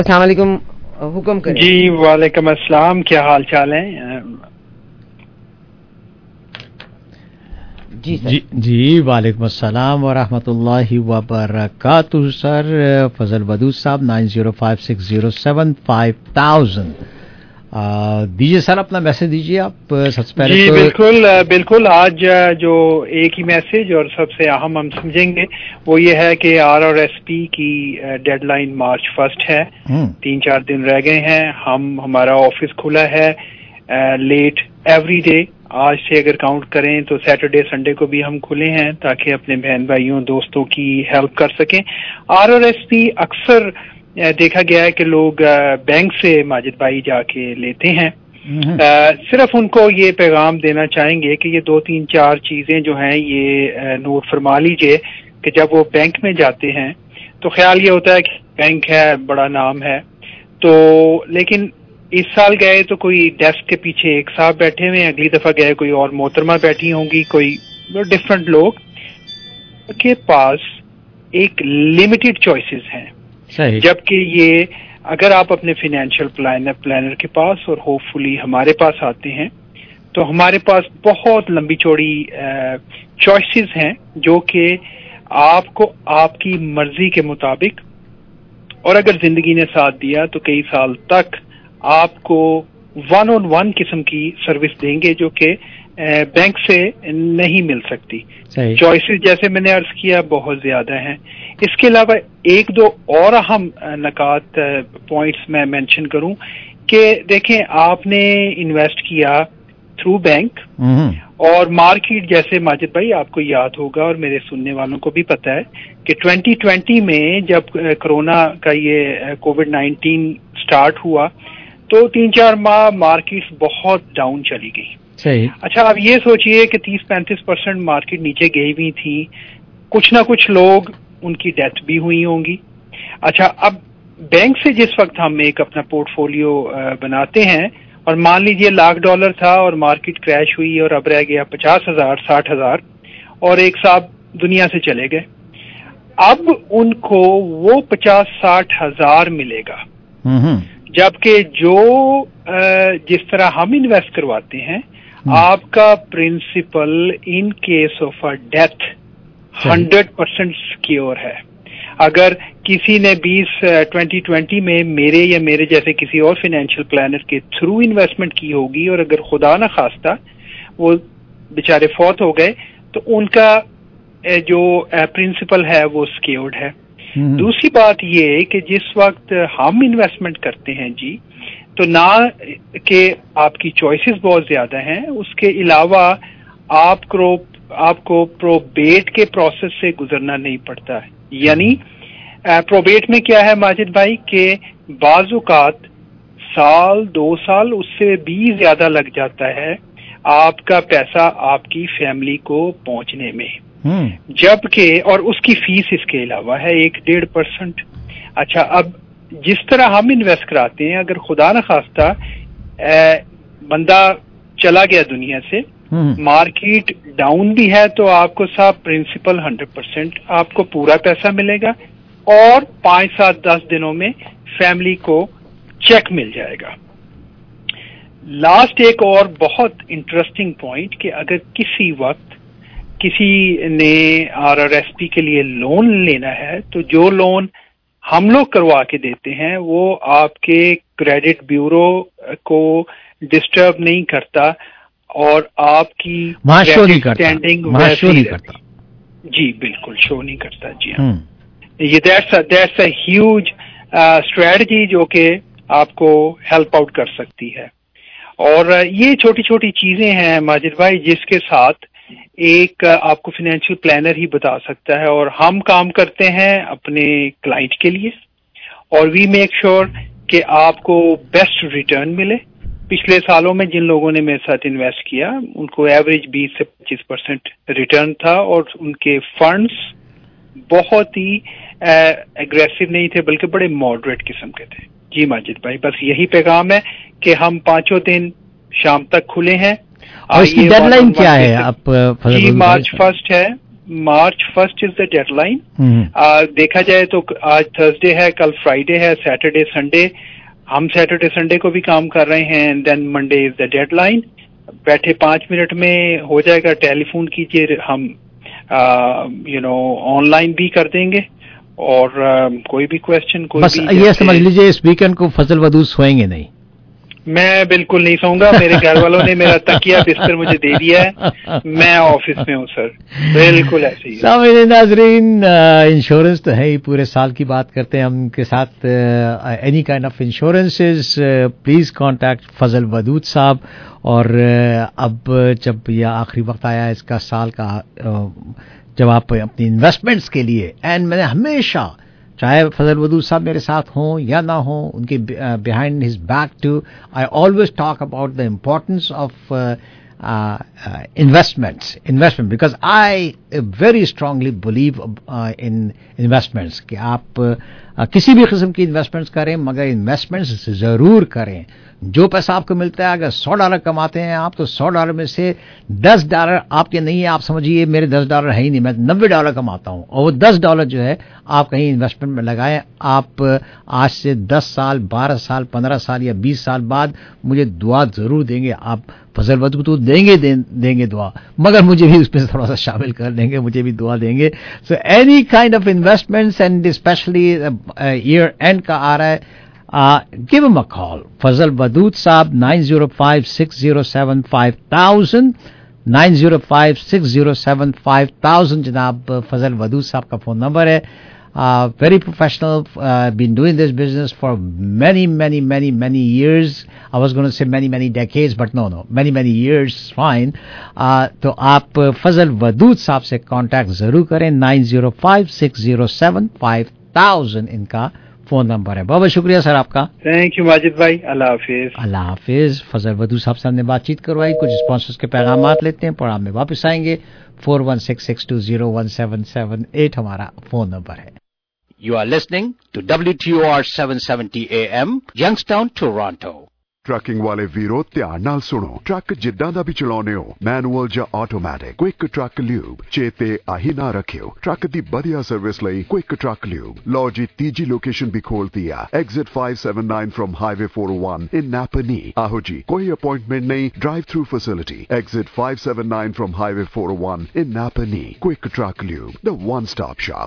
السلام علیکم، حکم کریں. جی وعلیکم السلام، کیا حال چال ہیں؟ جی وعلیکم السلام ورحمۃ اللہ وبرکاتہ. سر فضل ودود صاحب 9056075000 دیجیے سر، اپنا میسج دیجیے آپ سب سے پہلے. جی بالکل. آج جو ایک ہی میسج اور سب سے اہم ہم سمجھیں گے وہ یہ ہے کہ RRSP کی ڈیڈ لائن مارچ 1 ہے. 3-4 دن رہ گئے ہیں. ہمارا آفس کھلا ہے لیٹ ایوری ڈے. آج سے اگر کاؤنٹ کریں تو سیٹرڈے سنڈے کو بھی ہم کھلے ہیں تاکہ اپنے بہن بھائیوں دوستوں کی ہیلپ کر سکیں. RRSP اکثر دیکھا گیا ہے کہ لوگ بینک سے ماجد بھائی جا کے لیتے ہیں. صرف ان کو یہ پیغام دینا چاہیں گے کہ یہ 2-3-4 چیزیں جو ہیں یہ نوٹ فرما لیجئے کہ جب وہ بینک میں جاتے ہیں تو خیال یہ ہوتا ہے کہ بینک ہے، بڑا نام ہے، تو لیکن اس سال گئے تو کوئی ڈیسک کے پیچھے ایک صاحب بیٹھے ہوئے، اگلی دفعہ گئے کوئی اور محترمہ بیٹھی ہوں گی، کوئی ڈفرنٹ لوگ کے پاس ایک لمیٹڈ چوائسیز ہیں. جبکہ یہ اگر آپ اپنے فائنینشیل پلانر کے پاس اور ہوپ فلی ہمارے پاس آتے ہیں تو ہمارے پاس بہت لمبی چوڑی چوائسیز ہیں جو کہ آپ کو آپ کی مرضی کے مطابق، اور اگر زندگی نے ساتھ دیا تو کئی سال تک آپ کو 1-on-1 قسم کی سروس دیں گے جو کہ بینک سے نہیں مل سکتی. چوائسیز جیسے میں نے عرض کیا بہت زیادہ ہیں. اس کے علاوہ 1-2 اور اہم نکات پوائنٹس میں مینشن کروں کہ دیکھیں آپ نے انویسٹ کیا تھرو بینک اور مارکیٹ، جیسے ماجد بھائی آپ کو یاد ہوگا اور میرے سننے والوں کو بھی پتہ ہے کہ 2020 میں جب کرونا کا یہ کووڈ-19 سٹارٹ ہوا تو 3-4 ماہ مارکیٹس بہت ڈاؤن چلی گئی. اچھا اب یہ سوچئے کہ 30-35% مارکیٹ نیچے گئی ہوئی تھی، کچھ نہ کچھ لوگ ان کی ڈیتھ بھی ہوئی ہوں گی. اچھا اب بینک سے جس وقت ہم ایک اپنا پورٹ فولیو بناتے ہیں اور مان لیجئے $1,00,000 تھا اور مارکیٹ کریش ہوئی اور اب رہ گیا 50,000 60,000 اور ایک صاحب دنیا سے چلے گئے، اب ان کو وہ 50-60,000 ملے گا. جبکہ جو جس طرح ہم انویسٹ کرواتے ہیں آپ کا principal in case of a death 100% secure ہے. اگر کسی نے 2020 میں میرے یا میرے جیسے کسی اور فائنینشیل پلانر کے تھرو انویسٹمنٹ کی ہوگی اور اگر خدا نہ خواستہ وہ بیچارے فوت ہو گئے تو ان کا جو پرنسپل ہے وہ سیکیورڈ ہے. دوسری بات یہ کہ جس وقت ہم انویسٹمنٹ کرتے ہیں جی تو نہ کہ آپ کی چوائسیز بہت زیادہ ہیں، اس کے علاوہ آپ کو پروبیٹ کے پروسیس سے گزرنا نہیں پڑتا. یعنی پروبیٹ میں کیا ہے ماجد بھائی کہ بعض اوقات 1-2 سال اس سے بھی زیادہ لگ جاتا ہے آپ کا پیسہ آپ کی فیملی کو پہنچنے میں، جبکہ اور اس کی فیس اس کے علاوہ ہے 1-1.5%. اچھا اب جس طرح ہم انویسٹ کراتے ہیں اگر خدا نہ خواستہ بندہ چلا گیا دنیا سے، مارکیٹ ڈاؤن بھی ہے تو آپ کو صاحب پرنسپل 100% آپ کو پورا پیسہ ملے گا اور 5-7-10 دنوں میں فیملی کو چیک مل جائے گا. لاسٹ ایک اور بہت انٹرسٹنگ پوائنٹ کہ اگر کسی وقت کسی نے RRSP کے لیے لون لینا ہے تو جو لون ہم لوگ کروا کے دیتے ہیں وہ آپ کے کریڈٹ بیورو کو ڈسٹرب نہیں کرتا اور آپ کی اسٹینڈنگ جی بالکل شو نہیں کرتا. جی ہاں یہ دیٹس اے ہیوج اسٹریٹجی جو کہ آپ کو ہیلپ آؤٹ کر سکتی ہے. اور یہ چھوٹی چھوٹی چیزیں ہیں ماجد بھائی جس کے ساتھ ایک آپ کو فائنینشیل پلانر ہی بتا سکتا ہے. اور ہم کام کرتے ہیں اپنے کلائنٹ کے لیے اور وی میک شور کہ آپ کو بیسٹ ریٹرن ملے. پچھلے سالوں میں جن لوگوں نے میرے ساتھ انویسٹ کیا ان کو ایوریج 20-25% ریٹرن تھا اور ان کے فنڈز بہت ہی اگریسو نہیں تھے بلکہ بڑے ماڈریٹ قسم کے تھے. جی ماجد بھائی بس یہی پیغام ہے کہ ہم 5 دن شام تک کھلے ہیں. اور اس کی ڈیڈ لائن کیا ہے؟ آپ جی مارچ 1 ہے. March 1st is the deadline. देखा जाए तो आज थर्सडे है, कल फ्राइडे है, सैटरडे संडे, हम सैटरडे संडे को भी काम कर रहे हैं, and then Monday is the deadline. बैठे 5 मिनट में हो जाएगा. टेलीफोन कीजिए, हम ऑनलाइन भी कर देंगे, और कोई भी क्वेश्चन कोई बस भी. ये समझ लीजिए इस वीकेंड को फजल वदूद सोएंगे नहीं. मैं बिल्कुल नहीं सोऊंगा. मेरे घर वालों ने मेरा तकिया बिस्तर मुझे दे दिया है. मैं ऑफिस में हूँ सर. बिल्कुल ऐसे ही. सामने नाजरीन, इंश्योरेंस तो है ही, पूरे साल की बात करते हैं हम उनके साथ. Any kind of insurances, please contact Fazal Wadood साहब. और अब जब यह आखिरी वक्त आया इसका साल का, जब आप अपनी इन्वेस्टमेंट्स के लिए, एंड मैंने हमेशा, चाहे फजल वदूद साहब मेरे साथ हों या ना हों, उनके behind his back too, I always talk about the importance of investment, because I very strongly believe in investments कि आप किसी भी किस्म की इन्वेस्टमेंट्स करें, मगर इन्वेस्टमेंट्स ज़रूर करें. जो पैसा आपको मिलता है, अगर $100 कमाते हैं आप, तो $100 में से $10 आपके नहीं है. आप समझिए मेरे $10 है ही नहीं, मैं $90 कमाता हूं, और वो $10 जो है आप कहीं इन्वेस्टमेंट में लगाएं. आप आज से 10 साल, 12 साल, 15 साल या 20 साल बाद मुझे दुआ जरूर देंगे. आप फजल वदूद तो देंगे दुआ, मगर मुझे भी उसमें थोड़ा सा शामिल कर देंगे, मुझे भी दुआ देंगे. So any kind of investments, and specially year end का आ रहा है, give him a call. Fazal Wadood Saab, 905-607-5000, 905-607-5000 जनाब फजल वदूद साहब का फोन नंबर है. Very professional, been doing this business for many years. I was going to say many decades, but no, many years, fine. तो आप फजल वदूद साहब से कांटेक्ट जरूर करें. 905-607-5000 इनका फोन नंबर है. बहुत शुक्रिया सर आपका. थैंक यू माजिद भाई. अल्लाह हाफिज. अल्लाह हाफिज. फजल वदूद साहब से हमने बातचीत करवाई. कुछ स्पॉन्सर्स के पैगामात लेते हैं, प्रोग्राम में वापस आएंगे. 4166201778 हमारा फोन नंबर है. You are listening to WTOR 770 AM, Youngstown, Toronto. Trucking वाले वीरो ध्यान नाल सुनो. ट्रक जिद्दां दा भी चलाउने हो, मैनुअल ਜਾਂ ਆਟੋਮੈਟਿਕ, क्विक ट्रक ल्यूब चेते आही ना रखियो. ट्रक दी बढ़िया सर्विस लई क्विक ट्रक ल्यूब. लो जी तीजी लोकेशन भी खोलती है, exit 579 from highway 401 in Napanee. आहो जी, कोई अपॉइंटमेंट नहीं, drive through facility. Exit 579 from highway 401 in Napanee. Quick truck Lube, the one stop shop.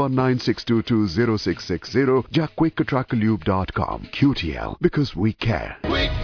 5196220660 या quicktrucklube.com. QTL, because we care.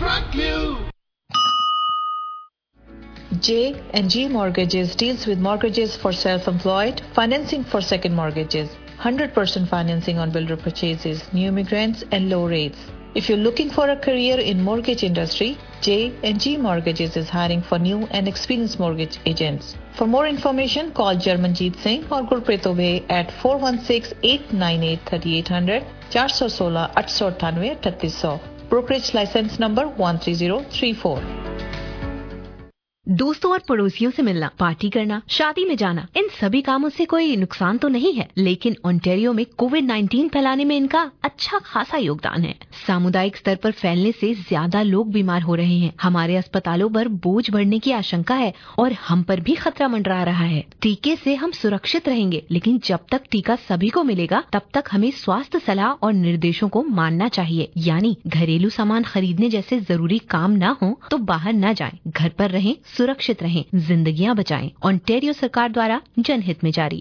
J&G Mortgages deals with mortgages for self-employed, financing for second mortgages, 100% financing on builder purchases, new immigrants, and low rates. If you're looking for a career in mortgage industry, J&G Mortgages is hiring for new and experienced mortgage agents. For more information, call Jarmanjeet Singh or Gurpreet Obey at 416-898-3800, 416-898-3800. Brokerage license number 13034. दोस्तों और पड़ोसियों से मिलना, party करना, शादी में जाना, इन सभी कामों से कोई नुकसान तो नहीं है, लेकिन ओंटारियो में कोविड-19 फैलाने में इनका अच्छा खासा योगदान है. सामुदायिक स्तर पर फैलने से ज्यादा लोग बीमार हो रहे हैं. हमारे अस्पतालों पर बोझ बढ़ने की आशंका है और हम पर भी खतरा मंडरा रहा है. टीके से हम सुरक्षित रहेंगे, लेकिन जब तक टीका सभी को मिलेगा तब तक हमें स्वास्थ्य सलाह और निर्देशों को मानना चाहिए. यानी घरेलू सामान खरीदने जैसे जरूरी काम न हो तो बाहर न जाएं, घर पर रहें, सुरक्षित रहें, जिंदगियां बचाएं. ओंटारियो सरकार द्वारा जनहित में जारी.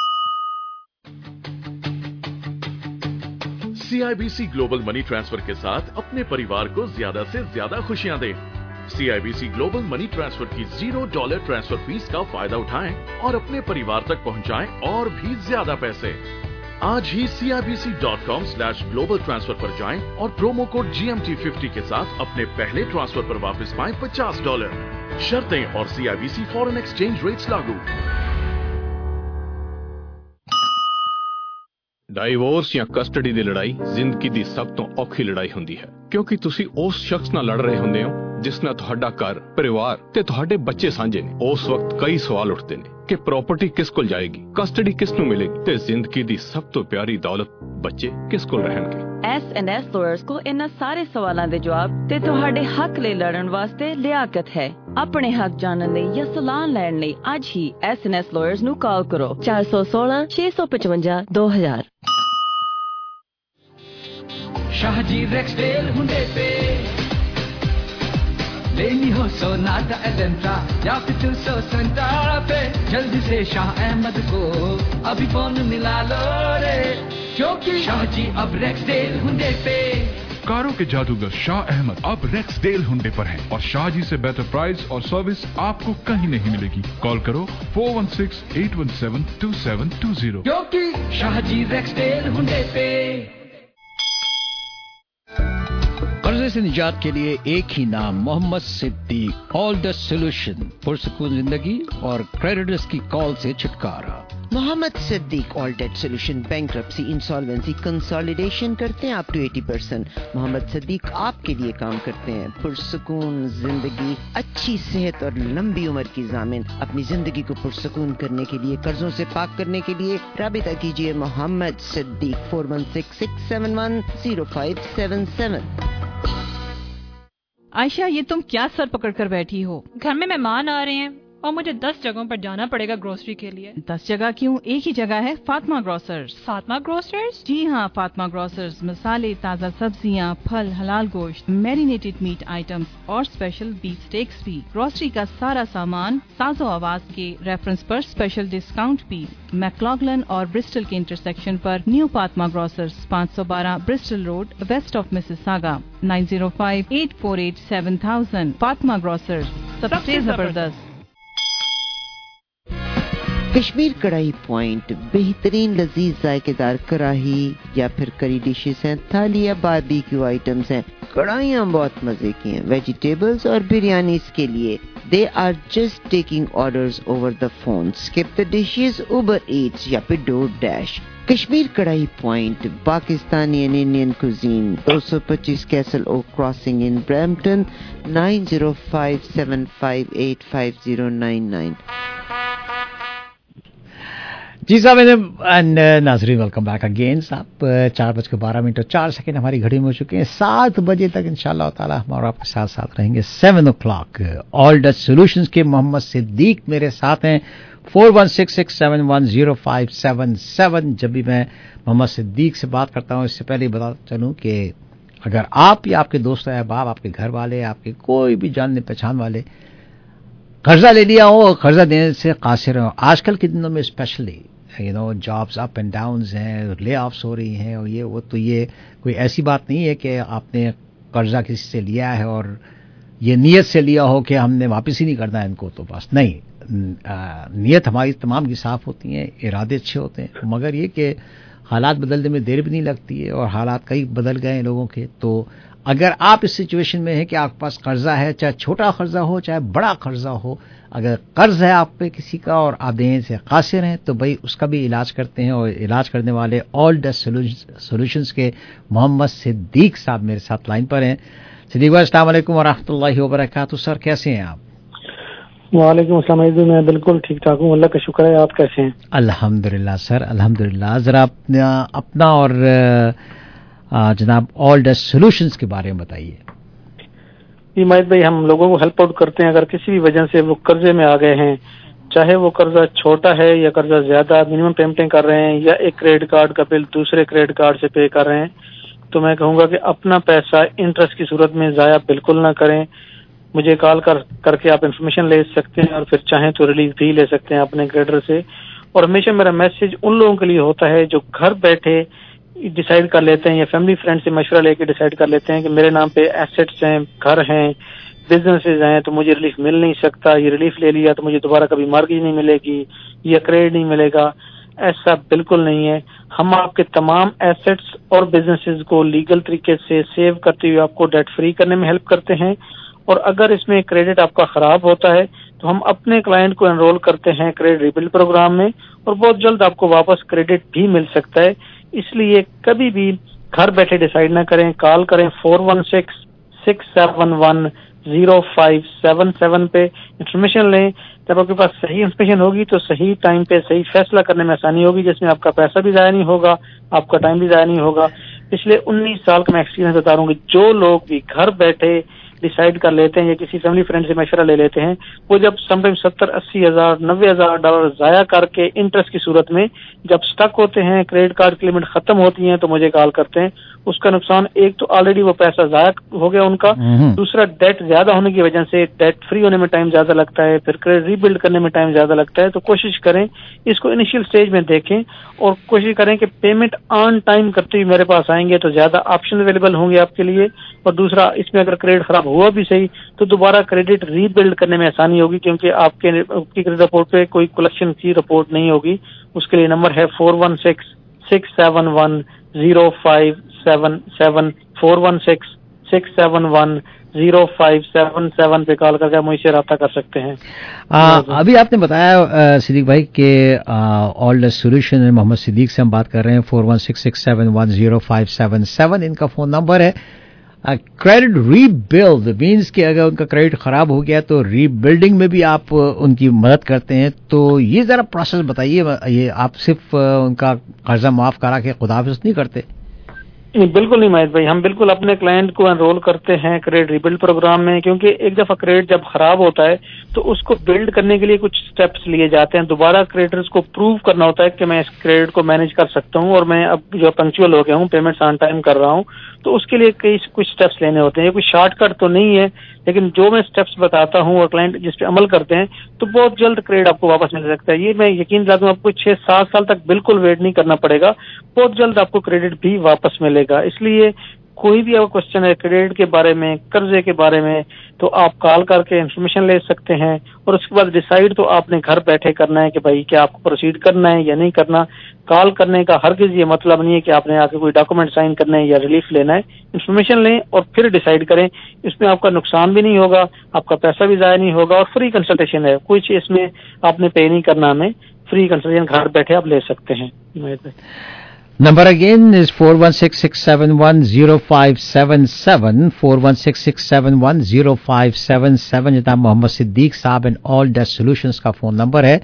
CIBC ग्लोबल मनी ट्रांसफर के साथ अपने परिवार को ज्यादा से ज्यादा खुशियां दें. CIBC ग्लोबल मनी ट्रांसफर की $0 ट्रांसफर फीस का फायदा उठाएं और अपने परिवार तक पहुंचाएं और भी ज्यादा पैसे. आज ही CIBC.com/global transfer पर जाएं और प्रोमो कोड GMT50 के साथ अपने पहले ट्रांसफर पर वापस पाएं $50. शर्तें और CIBC फॉरेन एक्सचेंज रेट्स लागू. ਡਾਈਵੋਰਸ ਜਾਂ ਕਸਟਡੀ ਦੀ ਲੜਾਈ ਜ਼ਿੰਦਗੀ ਦੀ ਸਭ ਤੋਂ ਔਖੀ ਲੜਾਈ ਹੁੰਦੀ ਹੈ, ਕਿਉਂਕਿ ਤੁਸੀਂ ਉਸ ਸ਼ਖਸ ਨਾਲ ਲੜ ਰਹੇ ਹੁੰਦੇ ਹੋ ਜਿਸ ਨਾਲ ਤੁਹਾਡਾ ਘਰ, ਪਰਿਵਾਰ ਤੇ ਤੁਹਾਡੇ ਬੱਚੇ ਸਾਂਝੇ ਨੇ, ਉਸ ਵਕਤ ਕਈ ਸਵਾਲ ਉੱਠਦੇ ਨੇ ਕਿ ਪ੍ਰਾਪਰਟੀ ਕਿਸ ਕੋਲ ਜਾਏਗੀ, ਕਸਟਡੀ ਕਿਸ ਨੂੰ ਮਿਲੇਗੀ ਤੇ ਜ਼ਿੰਦਗੀ ਦੀ ਸਭ ਤੋਂ ਪਿਆਰੀ ਦੌਲਤ ਬੱਚੇ ਕਿਸ ਕੋਲ ਰਹਿਣਗੇ। S&S lawyers ਕੋ ਇਹਨਾਂ ਸਾਰੇ ਸਵਾਲਾਂ ਦੇ ਜਵਾਬ ਤੇ ਤੁਹਾਡੇ ਹੱਕ ਲਈ ਲੜਨ ਵਾਸਤੇ ਲਿਆਕਤ ਹੈ। ਆਪਣੇ ਹੱਕ ਜਾਣਨ ਲਈ ਜਾਂ ਸਲਾਹ ਲੈਣ ਲਈ ਅੱਜ ਹੀ S&S lawyers ਨੂੰ ਕਾਲ ਕਰੋ 416 655 2000। शाहजी रेक्सडेल हुंडे पे लेनी हो सोनाटा एलेंट्रा या फिर 270 पे, जल्दी से शाह अहमद को अभी फोन मिला लो रे, क्योंकि शाहजी अब रेक्सडेल हुंडे पे। कारों के जादूगर शाह अहमद अब रेक्सडेल हुंडे पर हैं और शाहजी से बेहतर प्राइस और सर्विस आपको कहीं नहीं मिलेगी। कॉल करो 4168172720, क्योंकि शाहजी रेक्सडेल हुंडे पे। कर्जे से निजात के लिए एक ही नाम, Mohammad Siddique. All the solution, पुरसुकून जिंदगी और क्रेडिटर्स की कॉल से छुटकारा। Mohammad Siddique all debt solution, bankruptcy, insolvency, consolidation करते हैं अप टू 80%। मोहम्मद सिद्दीक आपके लिए काम करते हैं। पुरसुकून जिंदगी, अच्छी सेहत और लंबी उम्र की जामिन। अपनी जिंदगी को पुरसुकून करने के लिए, कर्जों से पाक करने के लिए राबिता कीजिए मोहम्मद सिद्दीक 4166710577। आयशा, ये तुम क्या सर पकड़ कर बैठी हो? घर में मेहमान आ रहे हैं और मुझे 10 जगहों पर जाना पड़ेगा ग्रोसरी के लिए। 10 जगह क्यों, एक ही जगह है, फातिमा ग्रोसर्स। फातिमा ग्रोसर्स? जी हाँ, फातिमा ग्रोसर्स मसाले, ताज़ा सब्जियाँ, फल, हलाल गोश्त, मैरिनेटेड मीट आइटम्स और स्पेशल बीफ स्टेक्स भी। ग्रोसरी का सारा सामान साजो आवाज के रेफरेंस पर स्पेशल डिस्काउंट भी। मैक्लॉगलन और ब्रिस्टल के इंटरसेक्शन पर new Fatima grocers, 512 Bristol road, west of Mississauga, 9058487000। Fatima grocers, सबसे जबरदस्त। कश्मीर कढ़ाई पॉइंट, बेहतरीन लजीज जायकेदार कढ़ाई या फिर करी डिशेस हैं, थाली या बारबेक्यू आइटम्स हैं। कढ़ाइयाँ बहुत मजे की हैं। वेजिटेबल्स और बिरयानीज के लिए they are just taking orders over the phone. Skip the Dishes, Uber Eats या फिर DoorDash। Kashmir Kadhai point, Pakistani and Indian cuisine, 225 Castle Oak Crossing in Brampton, 9057585099। जी साहब, एंड नाजरीन, वेलकम बैक अगेन। साहब 4:12 हमारी घड़ी में हो चुके हैं। 7 बजे तक इंशाअल्लाह ताला हमारा आपके साथ साथ रहेंगे। 7 o'clock ऑल डच सॉल्यूशंस के मोहम्मद सिद्दीक मेरे साथ हैं। 4166710577। जब भी मैं मोहम्मद सिद्दीक से बात करता हूँ, इससे पहले बता चलूँ कि अगर आप या आपके दोस्त अहबाब, आपके घर वाले, आपके कोई भी जानने पहचान वाले कर्जा ले लिया हो, कर्जा देने से कासिर हो, आजकल के दिनों में specially jobs up and downs हैं, ले ऑफ्स हो रही हैं और ये वो, तो ये कोई ऐसी बात नहीं है कि आपने कर्जा किसी से लिया है और ये नीयत से लिया हो कि हमने वापस ही नहीं करना है इनको, तो बस नहीं। नीयत हमारी तमाम की साफ होती है, इरादे अच्छे होते हैं, मगर ये कि हालात बदलने में देर भी नहीं लगती है और हालात कई बदल गए हैं लोगों के। तो अगर आप इस सिचुएशन में हैं कि आपके पास कर्जा है, चाहे छोटा कर्जा हो चाहे बड़ा कर्जा हो, अगर कर्ज है आप पे किसी का और आप देने से कासिर हैं, तो भाई उसका भी इलाज करते हैं। और इलाज करने वाले ऑल डच सॉल्यूशंस के मोहम्मद सिद्दीक साहब मेरे साथ लाइन पर हैं। सिद्दीक भाई, अस्सलाम वालेकुम व रहमतुल्लाहि व बरकातहू। सर कैसे हैं आप? वालेकुम अस्सलाम। मैं बिल्कुल ठीक ठाक हूँ, अल्लाह का शुक्र है। आप कैसे हैं? अल्हम्दुलिल्लाह सर, अल्हम्दुलिल्लाह। जरा अपना और जनाब ऑल डच सॉल्यूशंस के बारे में बताइए। हिमायत भाई, हम लोगों को हेल्प आउट करते हैं अगर किसी भी वजह से वो कर्जे में आ गए हैं, चाहे वो कर्जा छोटा है या कर्जा ज्यादा, मिनिमम पेमेंटें कर रहे हैं या एक क्रेडिट कार्ड का बिल दूसरे क्रेडिट कार्ड से पे कर रहे हैं, तो मैं कहूँगा कि अपना पैसा इंटरेस्ट की सूरत में जाया बिल्कुल ना करें। मुझे कॉल करके आप इन्फॉर्मेशन ले सकते हैं और फिर चाहें तो रिलीफ भी ले सकते हैं अपने क्रेडिटर से। और हमेशा मेरा मैसेज उन लोगों के लिए होता है जो घर बैठे डिसाइड कर लेते हैं या फैमिली फ्रेंड से मशवरा लेके डिसाइड कर लेते हैं कि मेरे नाम पे एसेट्स हैं, घर हैं, बिजनेसेस हैं, तो मुझे रिलीफ मिल नहीं सकता। ये रिलीफ ले लिया तो मुझे दोबारा कभी मॉर्गेज नहीं मिलेगी या क्रेडिट नहीं मिलेगा। ऐसा बिल्कुल नहीं है। हम आपके तमाम एसेट्स और बिजनेसेस को लीगल तरीके से सेव करते हुए आपको डेट फ्री करने में हेल्प करते हैं। और अगर इसमें क्रेडिट आपका खराब होता है तो हम अपने क्लाइंट को एनरोल करते हैं क्रेडिट रिबिल्ड प्रोग्राम में और बहुत जल्द आपको वापस क्रेडिट भी मिल सकता है। इसलिए कभी भी घर बैठे डिसाइड ना करें, कॉल करें 416671 0577 पे इंफॉर्मेशन लें। जब आपके पास सही इंफॉर्मेशन होगी तो सही टाइम पे सही फैसला करने में आसानी होगी, जिसमें आपका पैसा भी ज़ाया नहीं होगा, आपका टाइम भी ज़ाया नहीं होगा। पिछले 19 साल का मैं एक्सपीरियंस बता रहा हूँ कि जो लोग भी घर बैठे डिसाइड कर लेते हैं या किसी फैमिली फ्रेंड से मशवरा ले लेते हैं, वो जब समटाइम 70-80 हज़ार $90,000 ज़ाया करके इंटरेस्ट की सूरत में जब स्टक होते हैं, क्रेडिट कार्ड की लिमिट खत्म होती है, तो मुझे कॉल करते हैं। उसका नुकसान एक तो ऑलरेडी वो पैसा ज़ाया हो गया उनका, दूसरा डेट ज्यादा होने की वजह से डेट फ्री होने में टाइम ज्यादा लगता है, फिर क्रेडिट रीबिल्ड करने में टाइम ज्यादा लगता है। तो कोशिश करें इसको इनिशियल स्टेज में देखें और कोशिश करें कि पेमेंट ऑन टाइम करते हुए मेरे पास आएंगे तो ज्यादा ऑप्शन अवेलेबल होंगे आपके लिए। और दूसरा, इसमें अगर क्रेडिट खराब हुआ भी सही तो दोबारा क्रेडिट रीबिल्ड करने में आसानी होगी, क्योंकि आपकी क्रेडिट रिपोर्ट पे कोई कलेक्शन की रिपोर्ट नहीं होगी। उसके लिए नंबर है 416-671-0577 416-671-0577 पे कॉल करके मुझसे रब्ता कर सकते हैं। अभी आपने बताया सिद्दीक भाई कि ऑल सोल्यूशन मोहम्मद सिद्दीक से हम बात कर रहे हैं। 416-671-0577 इनका फोन नंबर है। क्रेडिट रीबिल्ड मीन्स कि अगर उनका क्रेडिट खराब हो गया तो रीबिल्डिंग में भी आप उनकी मदद करते हैं। तो ये जरा प्रोसेस बताइए, ये आप सिर्फ उनका कर्जा माफ करा के खुदाफिज नहीं करते? नहीं, बिल्कुल नहीं महेश भाई, हम बिल्कुल अपने क्लाइंट को एनरोल करते हैं क्रेडिट रीबिल्ड प्रोग्राम में, क्योंकि एक दफा क्रेडिट जब खराब होता है तो उसको बिल्ड करने के लिए कुछ स्टेप्स लिए जाते हैं। दोबारा क्रेडिटर्स को प्रूव करना होता है कि मैं इस क्रेडिट को मैनेज कर सकता हूं और मैं अब जो पंक्चुअल हो गया हूं, पेमेंट्स ऑन टाइम कर रहा हूं। तो उसके लिए कुछ स्टेप्स लेने होते हैं। ये कोई शॉर्टकट तो नहीं है, लेकिन जो मैं स्टेप्स बताता हूं और क्लाइंट जिस पे अमल करते हैं तो बहुत जल्द क्रेडिट आपको वापस मिल सकता है। ये मैं यकीन दिलाता हूं, आपको 6-7 साल तक बिल्कुल वेट नहीं करना पड़ेगा, बहुत जल्द आपको क्रेडिट भी वापस मिलेगा। इसलिए कोई भी आपका क्वेश्चन है क्रेडिट के बारे में, कर्जे के बारे में, तो आप कॉल करके इन्फॉर्मेशन ले सकते हैं और उसके बाद डिसाइड तो आपने घर बैठे करना है कि भाई क्या आपको प्रोसीड करना है या नहीं करना। कॉल करने का हरगिज़ ये मतलब नहीं है कि आपने आके कोई डॉक्यूमेंट साइन करना है या रिलीफ लेना है। इन्फॉर्मेशन लें और फिर डिसाइड करें। इसमें आपका नुकसान भी नहीं होगा, आपका पैसा भी ज़ाया नहीं होगा और फ्री कंसल्टेशन है। कुछ इसमें आपने पे नहीं करना, हमें फ्री कंसल्टेशन घर बैठे आप ले सकते हैं। Number again is 416-671-0577 416-671-0577 जनाब मोहम्मद सिद्दीक साहब एंड ऑल डेट सॉल्यूशंस का फोन नंबर है।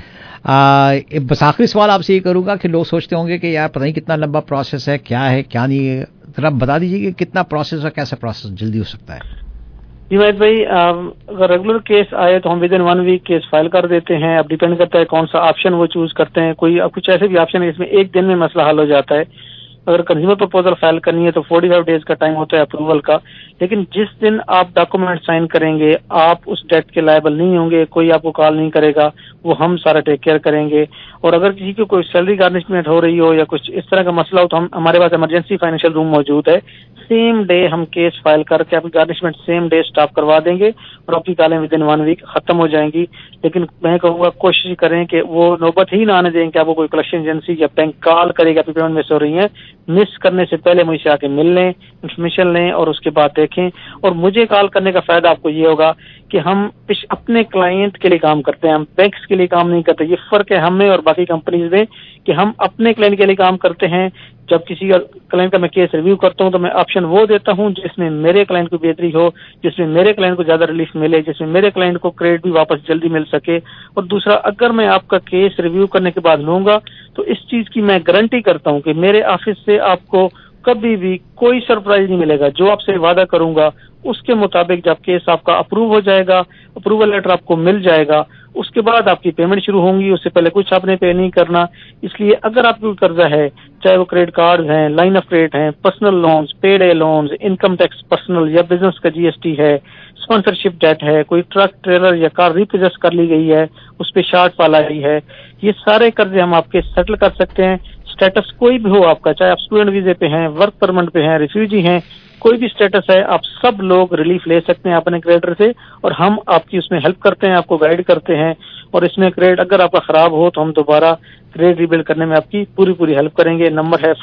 बस आखिरी सवाल आपसे ये करूंगा कि लोग सोचते होंगे कि यार पता नहीं कितना लंबा प्रोसेस है, क्या नहीं है, जरा बता दीजिए कि कितना प्रोसेस और कैसा प्रोसेस जल्दी हो सकता है। जी महेश भाई, अगर रेगुलर केस आए तो हम within 1 week case file कर देते हैं। अब डिपेंड करता है कौन सा ऑप्शन वो चूज करते हैं। कुछ ऐसे भी ऑप्शन है जिसमें 1 दिन में मसला हल हो जाता है। अगर कंज्यूमर प्रपोजल फाइल करनी है तो 45 डेज का टाइम होता है अप्रूवल का। लेकिन जिस दिन आप डॉक्यूमेंट साइन करेंगे आप उस डेट के लायबल नहीं होंगे, कोई आपको कॉल नहीं करेगा, वो हम सारा टेक केयर करेंगे। और अगर किसी को कोई सैलरी गार्निशमेंट हो रही हो या कुछ इस तरह का मसला हो तो हमारे पास इमरजेंसी फाइनेंशियल रूम मौजूद है। सेम डे हम केस फाइल करके आपकी गार्निशमेंट सेम डे स्टॉप करवा देंगे और आपकी कॉलें विद इन 1 वीक खत्म हो जाएंगी। लेकिन मैं कहूँगा कोशिश करें कि वो नौबत ही ना आने दें कि आपको कोई कलेक्शन एजेंसी या बैंक कॉल करेगा आपकी पेमेंट मिस हो रही है। मिस करने से पहले मुझसे आके मिल लें, इन्फॉर्मेशन लें और उसके बाद देखें। और मुझे कॉल करने का फायदा आपको ये होगा कि हम अपने क्लाइंट के लिए काम करते हैं, हम बैंक्स के लिए काम नहीं करते। ये फर्क है हमें और बाकी कंपनीज में कि हम अपने क्लाइंट के लिए काम करते हैं। जब किसी क्लाइंट का मैं केस रिव्यू करता हूं तो मैं ऑप्शन वो देता हूं जिसमें मेरे क्लाइंट को बेहतरी हो, जिसमें मेरे क्लाइंट को ज्यादा रिलीफ मिले, जिसमें मेरे क्लाइंट को क्रेडिट भी वापस जल्दी मिल सके। और दूसरा, अगर मैं आपका केस रिव्यू करने के बाद लूंगा तो इस चीज की मैं गारंटी करता हूं कि मेरे ऑफिस से आपको कभी भी कोई सरप्राइज नहीं मिलेगा। जो आपसे वादा करूंगा उसके मुताबिक जब केस आपका अप्रूव हो जाएगा, अप्रूवल लेटर आपको मिल जाएगा, उसके बाद आपकी पेमेंट शुरू होंगी। उससे पहले कुछ आपने पे नहीं करना। इसलिए अगर आपको कर्जा है, चाहे वो क्रेडिट कार्ड हैं, लाइन ऑफ क्रेडिट हैं, personal loans, payday loans, income tax personal या बिजनेस का जीएसटी है, स्पॉन्सरशिप डेट है, कोई ट्रक ट्रेलर या कार रिपोजेस कर ली गई है, उस पर शार्ट पाल आई है, ये सारे कर्जे हम आपके सेटल कर सकते हैं। स्टेटस कोई भी हो आपका, चाहे आप स्टूडेंट वीजे पे हैं, वर्क परमिट पे हैं, रिफ्यूजी हैं, कोई भी स्टेटस है, आप सब लोग रिलीफ ले सकते हैं अपने क्रेडिटर से और हम आपकी उसमें हेल्प करते हैं, आपको गाइड करते हैं। और इसमें क्रेडिट अगर आपका खराब हो तो हम दोबारा क्रेडिट रिबिल्ड करने में आपकी पूरी हेल्प करेंगे। नंबर है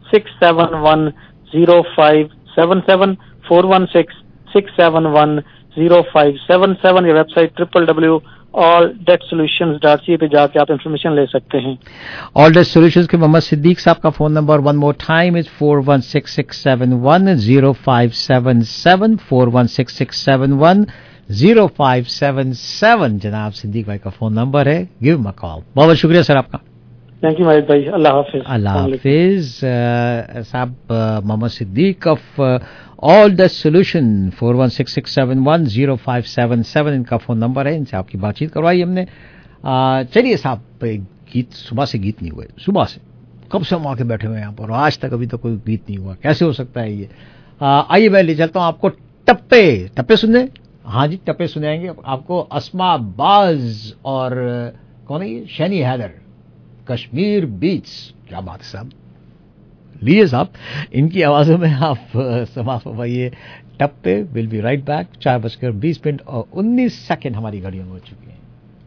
416-671-0577 416-671 0577 या वेबसाइट www.alldebtsolutions.ca पे जाके आप इंफॉर्मेशन ले सकते हैं. All Debt Solutions के मोहम्मद सिद्दीक साहब का phone number one more time is 4166710577 4166710577. जनाब सिद्दीक भाई का फोन नंबर है. Give him a call. बहुत शुक्रिया सर आपका. थैंक यू माहिद भाई. अल्लाह हाफिज. अल्लाह हाफिज. साहब Mohammad Siddique of all the solution 4166710577 इनका फोन नंबर है. इनसे आपकी बातचीत करवाई हमने. चलिए साहब, गीत सुबह से गीत नहीं हुए. सुबह से कब से हम आके बैठे हुए हैं यहाँ पर, आज तक अभी तो कोई गीत नहीं हुआ. कैसे हो सकता है ये? आइए मैं ले चलता हूँ आपको टप्पे सुनने. हाँ जी, टप्पे सुनाएंगे आपको. अस्मा बाज और कौन है ये? शैनी हैदर, कश्मीर बीच. क्या बात है साहब. लिए साहब, इनकी आवाजों में आप समाप्त होइए. टप्पे. Will be right back. 4:20 और 19 सेकंड हमारी घड़ियों में हो चुकी है.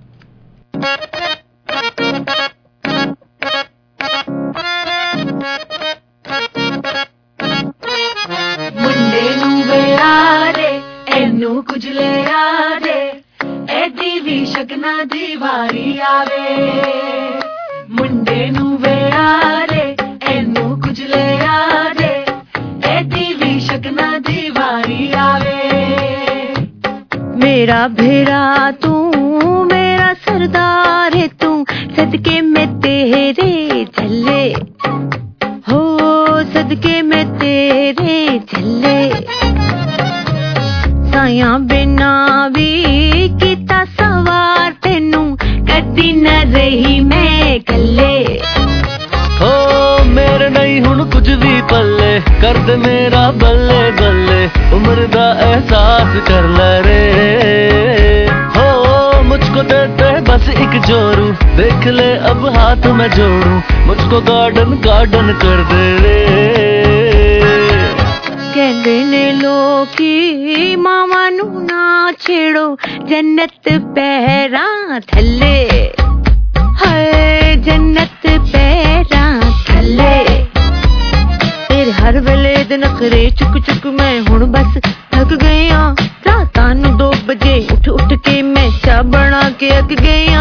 मुंडे नू बेयारे एनू कुछ ले आरे एदी भी शकना दीवारी आवे. मुंडे नू बेयारे एनू कुछ ले आरे एदी भी शकना दीवारी आवे. मेरा भेरा तू मेरा सरदार है तू सदके में तेरे चले हो, सदके में तेरे चले. साया बिना भी किता सवार तेनू कदी न रही मैं कले. हो मेरे नहीं हुण कुछ भी पल्ले कर दे मेरा बल्ले बल्ले. उम्र दा एहसास कर ले रे. हो मुझको दे दे बस एक जोरू, देख ले अब हाथ में जोड़ू. मुझको गार्डन गार्डन कर दे रे. कहते ने लोकी मामा नू ना छेड़ो जन्नत पैरा थले. हाय जन्नत पैरा थले. तेरे हर वेले दे नखरे चुक चुक मैं हुण बस थक गया. रातां नू 2 बजे उठ उठ के मैं चाह बना के अक गया.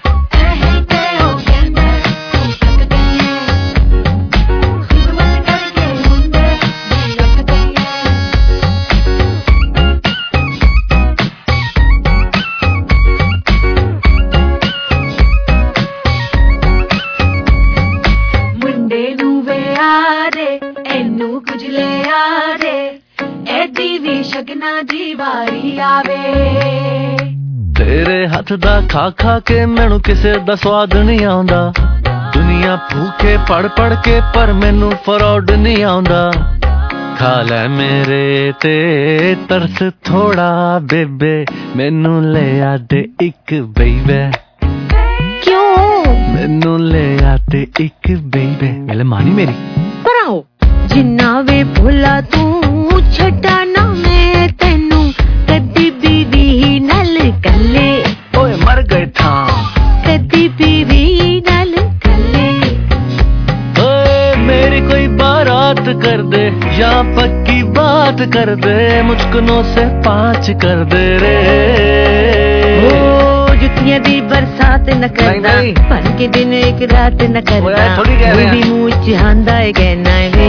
तेरे हथ दा खा खा के मैनू किसे दा स्वाद नहीं आउंदा. दुनिया भूखे पढ़ पढ़ के पर मैनू फरौड नहीं आउंदा. खा ले मेरे ते तरस थोड़ा बेबे, मैनू ले आ दे एक बेबे. क्यों? मैनू ले आ दे एक बेबे. मेरे मानी मेरी पर आओ जिन्ना वे भोला तू छड्डा ना मैं तैनू कदी बीवी नल कले. ओए मर गए था कदी बीवी नल कले. ओए मेरी कोई बारात कर दे या पक्की बात कर दे. मुझको 9 से 5 कर दे रे. ओ जुतियां दी बरसात न करना, पर के दिन एक रात न करना. भी मुँह चाहंदा है कहना वे.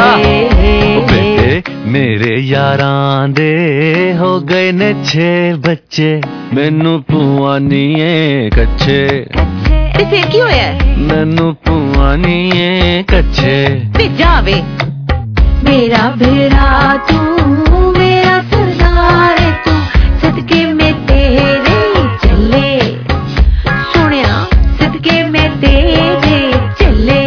मेरे यारां दे हो गए ने 6 बच्चे, मैनू पुआ नहीं है कच्चे. फिर की होया? मैनू पुआ नहीं है कच्चे. जावे मेरा भेड़ा तू मेरा सरदार है तू सदके में तेरे चले. सुनिया सदके में तेरे चले.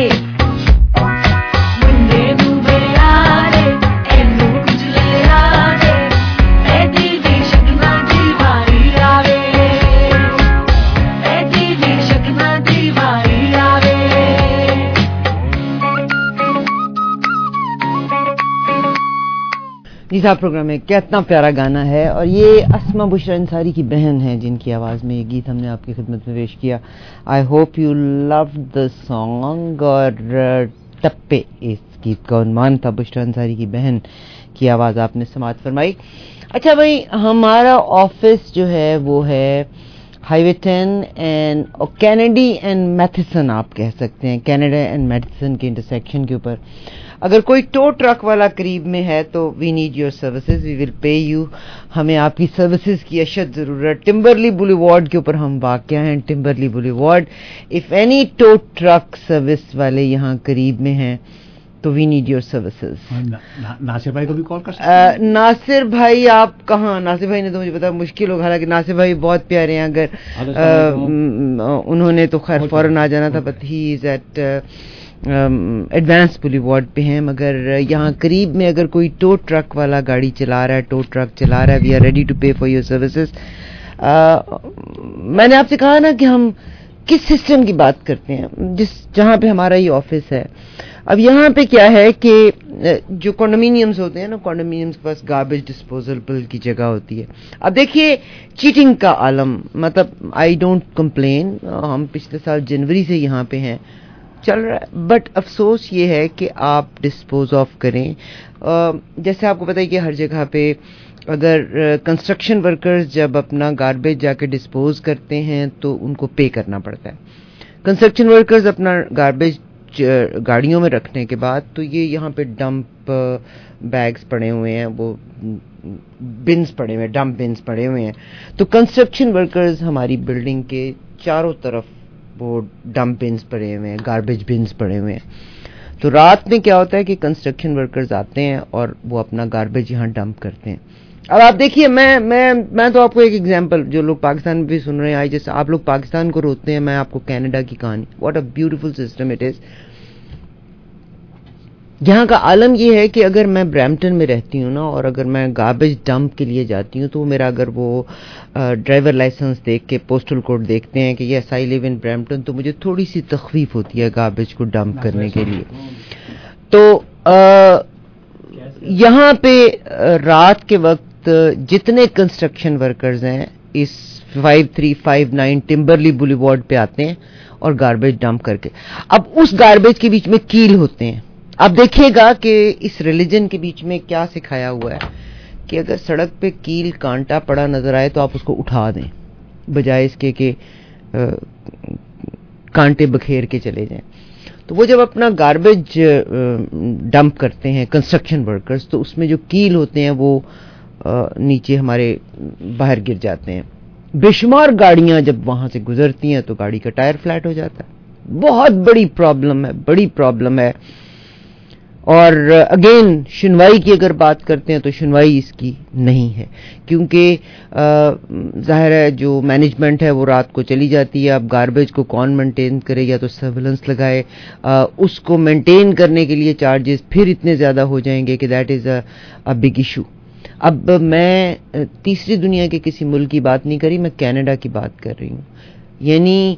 मुंडे नू बेयारे एनू कुछ ले आरे एदी भी शकना दीवारी आवे. एदी भी शकना दीवारी आवे. निज़ाम प्रोग्राम में कितना प्यारा गाना है. और ये अस्मा बुशरा अंसारी की बहन है जिनकी आवाज़ में ये गीत हमने आपकी खिदमत में पेश किया. I hope you love the song. और टप्पे इस गीत का उन्मान था बुशरा अंसारी की बहन की आवाज़ आपने समाअत फरमाई। अच्छा भाई, हमारा ऑफिस जो है वो है highway 10 and Kennedy and Matheson, आप कह सकते हैं कैनेडा एंड मैथिसन के इंटरसेक्शन के ऊपर। अगर कोई टो ट्रक वाला करीब में है तो we need your services, we will pay you. हमें आपकी सर्विसेज की अशद ज़रूरत। टिम्बरली बुलेवार्ड के ऊपर हम वाक़या हैं, Timberlea boulevard. If any tow truck service वाले यहाँ करीब में हैं तो we need your services. Nasir भाई को भी कॉल कर सकते हैं। नासिर भाई आप कहाँ? नासिर भाई ने तो मुझे पता मुश्किल होगा, हालांकि नासिर भाई बहुत प्यारे हैं। अगर उन्होंने तो खैर फौरन आ जाना था, but he is at Advance boulevard पे हैं। मगर यहाँ करीब में अगर कोई टो ट्रक वाला गाड़ी चला रहा है, टो ट्रक चला रहा है, we are ready to pay for your services. मैंने आपसे कहा ना कि हम किस सिस्टम की बात करते हैं, जहाँ पे हमारा ये ऑफिस है। अब यहाँ पे क्या है कि जो कॉन्डोमिनियम्स होते हैं ना, कॉन्डोमिनियम्स के पास गार्बेज डिस्पोजल की जगह होती है। अब देखिए चीटिंग का आलम, मतलब आई डोंट कंप्लेन, हम पिछले साल जनवरी से यहाँ पे हैं, चल रहा है। बट अफसोस ये है कि आप डिस्पोज ऑफ करें। जैसे आपको पता है कि हर जगह पे अगर कंस्ट्रक्शन वर्कर्स जब अपना गार्बेज जाके डिस्पोज करते हैं तो उनको पे करना पड़ता है। कंस्ट्रक्शन वर्कर्स अपना गार्बेज गाड़ियों में रखने के बाद तो ये यहाँ पे डंप बैग्स पड़े हुए हैं, वो बिन्स पड़े हुए हैं, डंप बिन्स पड़े हुए हैं। तो कंस्ट्रक्शन वर्कर्स हमारी बिल्डिंग के चारों तरफ वो डंप बिन्स पड़े हुए हैं, गार्बेज बिन्स पड़े हुए हैं। तो रात में क्या होता है कि कंस्ट्रक्शन वर्कर्स आते हैं और वो अपना गार्बेज यहाँ डंप करते हैं। अब आप देखिए, मैं तो आपको एक एग्जांपल, जो लोग पाकिस्तान में भी सुन रहे हैं, जैसे आप लोग पाकिस्तान को रोते हैं, मैं आपको कनाडा की कहानी, what a beautiful system it is. यहाँ का आलम ये है कि अगर मैं ब्रैम्पटन में रहती हूँ ना, और अगर मैं गार्बेज डंप के लिए जाती हूँ तो मेरा अगर वो ड्राइवर लाइसेंस देख के पोस्टल कोड देखते हैं कि yes I live in Brampton, तो मुझे थोड़ी सी तखफीफ होती है गार्बेज को डंप करने के लिए। तो यहाँ पे रात के वक्त जितने कंस्ट्रक्शन वर्कर्स हैं इस 5359 टिम्बरली बुलेवार्ड पे आते हैं और गार्बेज डंप करके, अब उस गार्बेज के बीच में कील होते हैं। आप देखिएगा कि इस रिलीजन के बीच में क्या सिखाया हुआ है कि अगर सड़क पे कील कांटा पड़ा नजर आए तो आप उसको उठा दें, बजाय इसके कि कांटे बखेर के चले जाएं। तो वो जब अपना गार्बेज डंप करते हैं कंस्ट्रक्शन वर्कर्स, तो उसमें जो कील होते हैं वो नीचे हमारे बाहर गिर जाते हैं। बेशुमार गाड़ियां जब वहां से गुजरती हैं तो गाड़ी का टायर फ्लैट हो जाता है। बहुत बड़ी प्रॉब्लम है, बड़ी प्रॉब्लम है। और अगेन सुनवाई की अगर बात करते हैं तो सुनवाई इसकी नहीं है, क्योंकि जाहिर है जो मैनेजमेंट है वो रात को चली जाती है। अब गार्बेज को कौन मेंटेन करे, या तो सर्विलेंस लगाए, उसको मेंटेन करने के लिए चार्जेस फिर इतने ज़्यादा हो जाएंगे कि that is a big issue. अब मैं तीसरी दुनिया के किसी मुल्क की बात नहीं करी, मैं कनाडा की बात कर रही हूँ। यानी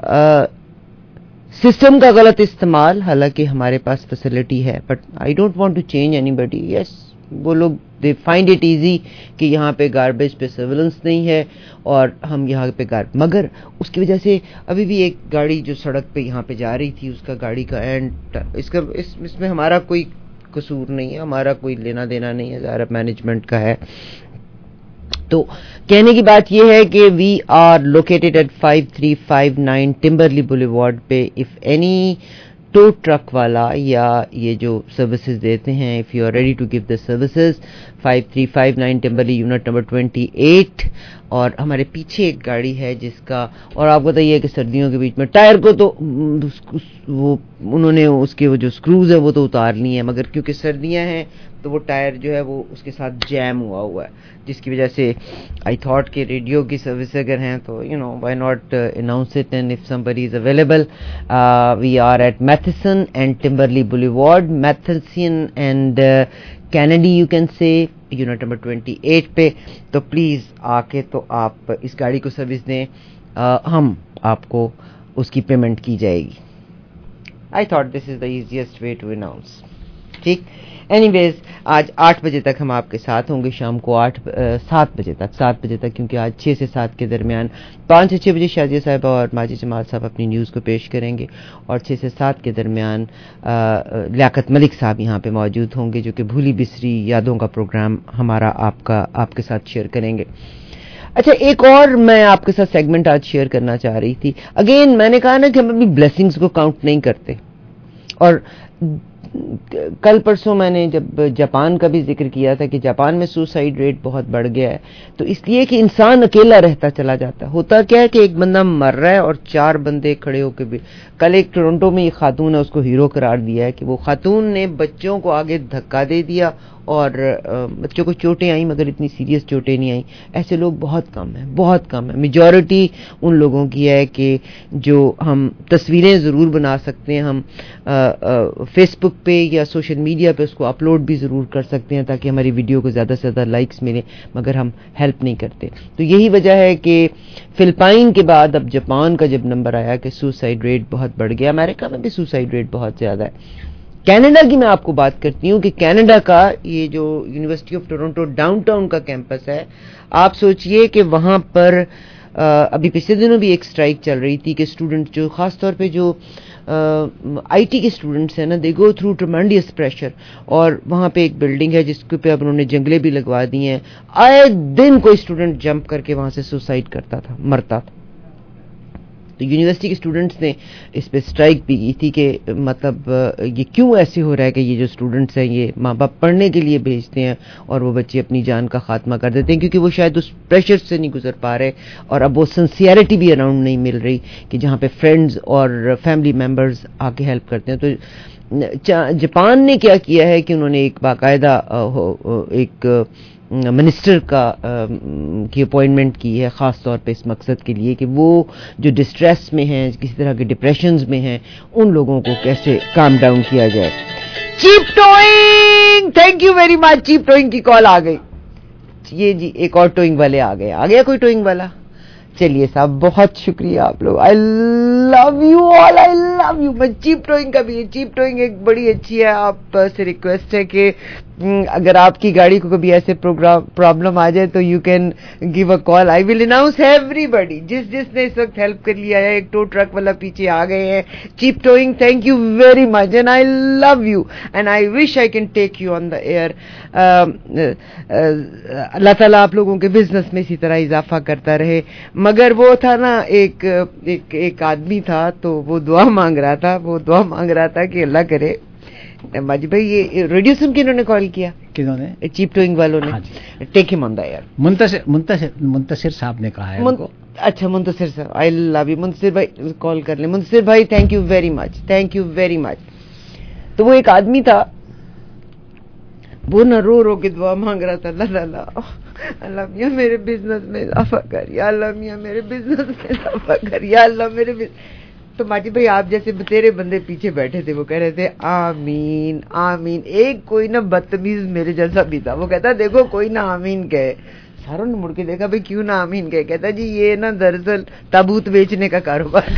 सिस्टम का गलत इस्तेमाल, हालांकि हमारे पास फैसिलिटी है, but I don't want to change anybody. Yes, वो लोग दे फाइंड इट इजी कि यहाँ पे गार्बेज पे सर्विलेंस नहीं है और हम यहाँ पे मगर उसकी वजह से अभी भी एक गाड़ी जो सड़क पे यहाँ पे जा रही थी, उसका गाड़ी का एंड, इसमें हमारा कोई कसूर नहीं है, हमारा कोई लेना देना नहीं है, ज़ाहिर मैनेजमेंट का है। तो कहने की बात यह है कि we are located at 5359 Timberlea boulevard पे। इफ एनी टो ट्रक वाला या ये जो सर्विसेज देते हैं, if you are ready to give the services, 5359 Timberlea unit number 28। और हमारे पीछे एक गाड़ी है जिसका, और आपको बताइए कि सर्दियों के बीच में टायर को तो वो उन्होंने उसके वो जो स्क्रूज है वो तो उतार लिए हैं, मगर क्योंकि सर्दियां हैं तो वो टायर जो है वो उसके साथ जैम हुआ है, जिसकी वजह से आई थॉट कि रेडियो की सर्विस अगर हैं तो you know why not announce it, and if somebody is available, we are at Matheson and Timberlea boulevard, Matheson and Kennedy you can say, unit number 28 पे। तो प्लीज़ आके तो आप इस गाड़ी को सर्विस दें, हम आपको उसकी पेमेंट की जाएगी। I thought this is the easiest way to announce. ٹھیک. اینی ویز آج 8 بجے تک ہم آپ کے ساتھ ہوں گے, شام کو 7 بجے تک, کیونکہ آج 6 سے 7 کے درمیان 5 سے 6 بجے شازیہ صاحبہ اور ماجد جمال صاحب اپنی نیوز کو پیش کریں گے, اور 6 سے 7 کے درمیان لیاقت ملک صاحب یہاں پہ موجود ہوں گے, جو کہ بھولی بسری یادوں کا پروگرام ہمارا آپ کے ساتھ شیئر کریں گے. اچھا, ایک اور میں آپ کے ساتھ سیگمنٹ آج شیئر کرنا چاہ رہی تھی. اگین میں نے کہا نا کہ ہم اپنی بلیسنگز کو کاؤنٹ نہیں کرتے, اور کل پرسوں میں نے جب جاپان کا بھی ذکر کیا تھا کہ جاپان میں سوسائڈ ریٹ بہت بڑھ گیا ہے, تو اس لیے کہ انسان اکیلا رہتا چلا جاتا ہے. ہوتا کیا ہے کہ ایک بندہ مر رہا ہے اور 4 بندے کھڑے ہو کے بھی. کل ایک ٹورنٹو میں ایک خاتون ہے, اس کو ہیرو قرار دیا ہے کہ وہ خاتون نے بچوں کو آگے دھکا دے دیا اور بچوں کو چوٹیں آئیں مگر اتنی سیریس چوٹیں نہیں آئیں. ایسے لوگ بہت کم ہیں. میجورٹی ان لوگوں کی ہے کہ جو ہم تصویریں ضرور بنا سکتے ہیں, ہم فیس بک پہ یا سوشل میڈیا پہ اس کو اپلوڈ بھی ضرور کر سکتے ہیں تاکہ ہماری ویڈیو کو زیادہ سے زیادہ لائکس ملیں, مگر ہم ہیلپ نہیں کرتے. تو یہی وجہ ہے کہ فلپائن کے بعد اب جاپان کا جب نمبر آیا کہ سوسائڈ ریٹ بہت بڑھ گیا. امریکہ میں بھی سوسائڈ ریٹ بہت زیادہ ہے. کینیڈا کی میں آپ کو بات کرتی ہوں کہ کینیڈا کا یہ جو University of Toronto downtown کا کیمپس ہے, آپ سوچئے کہ وہاں پر ابھی پچھلے دنوں بھی ایک اسٹرائک چل رہی تھی کہ اسٹوڈنٹ جو خاص طور پہ جو آئی ٹی کے اسٹوڈنٹس ہیں نا, دے گو تھرو ٹرمینڈیس پریشر. اور وہاں پہ ایک بلڈنگ ہے جس کے پہ اب انہوں نے جنگلے بھی لگوا دی ہیں. آئے دن کوئی اسٹوڈنٹ جمپ کر کے وہاں سے سوسائڈ کرتا تھا, مرتا تھا. تو یونیورسٹی کے اسٹوڈنٹس نے اس پہ اسٹرائک بھی کی تھی کہ مطلب یہ کیوں ایسے ہو رہا ہے کہ یہ جو اسٹوڈنٹس ہیں یہ ماں باپ پڑھنے کے لیے بھیجتے ہیں اور وہ بچے اپنی جان کا خاتمہ کر دیتے ہیں, کیونکہ وہ شاید اس پریشر سے نہیں گزر پا رہے, اور اب وہ سنسیئرٹی بھی اراؤنڈ نہیں مل رہی کہ جہاں پہ فرینڈز اور فیملی ممبرز آ کے ہیلپ کرتے ہیں. تو جاپان نے کیا کیا ہے کہ انہوں نے ایک باقاعدہ ایک منسٹر کی اپوائنٹمنٹ کی ہے خاص طور پہ اس مقصد کے لیے کہ وہ جو ڈسٹریس میں ہیں, کسی طرح کے ڈپریشنز میں ہیں, ان لوگوں کو کیسے کام ڈاؤن کیا جائے. Cheap Towing, thank you very much. Cheap Towing کی کال آ گئی. یہ جی ایک اور ٹوئنگ والے آ گیا کوئی ٹوئنگ والا. چلیے صاحب بہت شکریہ آپ لوگ. I love you all, I love you. میں چیپ ٹوئنگ کا بھی, چیپ ٹوئنگ ایک بڑی اچھی ہے. آپ سے ریکویسٹ ہے کہ اگر آپ کی گاڑی کو کبھی ایسے پرابلم آ جائے تو you can give a call. I will announce everybody جس نے اس وقت ہیلپ کر لیا ہے. ایک ٹو ٹرک والا پیچھے آ گئے ہیں. Cheap Towing, thank you very much and I love you and I wish I can take you on the air. Allah تعالیٰ آپ لوگوں کے بزنس میں اسی طرح اضافہ کرتا رہے. مگر وہ تھا نا ایک آدمی تھا تو وہ دعا مانگ رہا تھا کہ اللہ کرے. ماجد بھائی یہ ریڈیو سن کے انہوں نے کال کیا, کنہوں نے؟ چیپ ٹوئنگ والوں نے. ٹیک ہم آن دا ایئر. منتصر صاحب نے کہا ہے. اچھا منتصر صاحب, آئی لو یو. منتصر بھائی کال کر لیں. منتصر بھائی thank you very much, thank you very much. تو وہ ایک آدمی تھا, وہ نہ رو کے دعا مانگ رہا تھا, اللہ میاں میرے بزنس میں اضافہ کر, یا اللہ میاں میرے بزنس میں اضافہ کر, یا اللہ میرے تو ماجد بھائی آپ جیسے تیرے بندے پیچھے بیٹھے تھے, وہ کہہ رہے تھے آمین آمین. ایک کوئی نہ بدتمیز میرے جیسا بھی تھا, وہ کہتا دیکھو کوئی نہ آمین کہے. ساروں نے مڑ کے دیکھا بھائی کیوں نہ آمین کہے. کہتا جی یہ نا دراصل تابوت بیچنے کا کاروبار.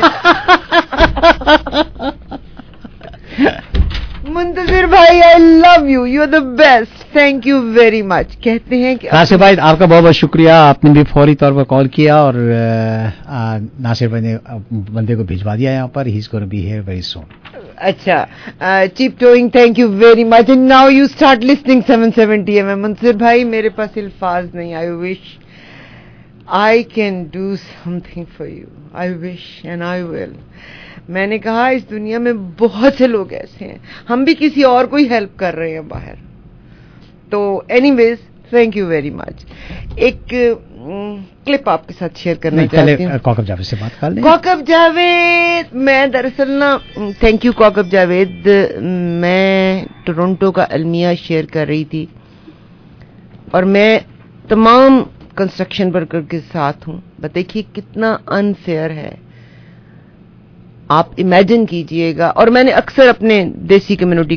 منتصر بھائی I love you, you are the best, thank you very much. کہتے ہیں کہ ناصر بھائی آپ کا بہت بہت شکریہ, آپ نے بھی فوری طور پر کال کیا اور ناصر بھائی نے بندے کو بھجوا دیا یہاں پر. He is gonna be here very soon. اچھا Cheap Towing, thank you very much. And now you start listening 770 AM. Mansoor بھائی میرے پاس الفاظ نہیں. I wish I can do something for you, I wish and I will. میں نے کہا اس دنیا میں بہت سے لوگ ایسے ہیں, ہم بھی کسی اور کو ہی ہیلپ کر رہے ہیں باہر. تو anyways thank you very much. ایک کلپ آپ کے ساتھ شیئر کرنا چاہتی ہوں. کوکب جاوید سے بات کر لیں. کوکب جاوید, میں دراصل نا تھینک یو کوکب جاوید, میں ٹورنٹو کا المیہ شیئر کر رہی تھی اور میں تمام کنسٹرکشن ورکر کے ساتھ ہوں. دیکھیے کتنا انفیئر ہے, آپ امیجن کیجئے گا. اور میں نے اکثر اپنے دیسی کمیونٹی کے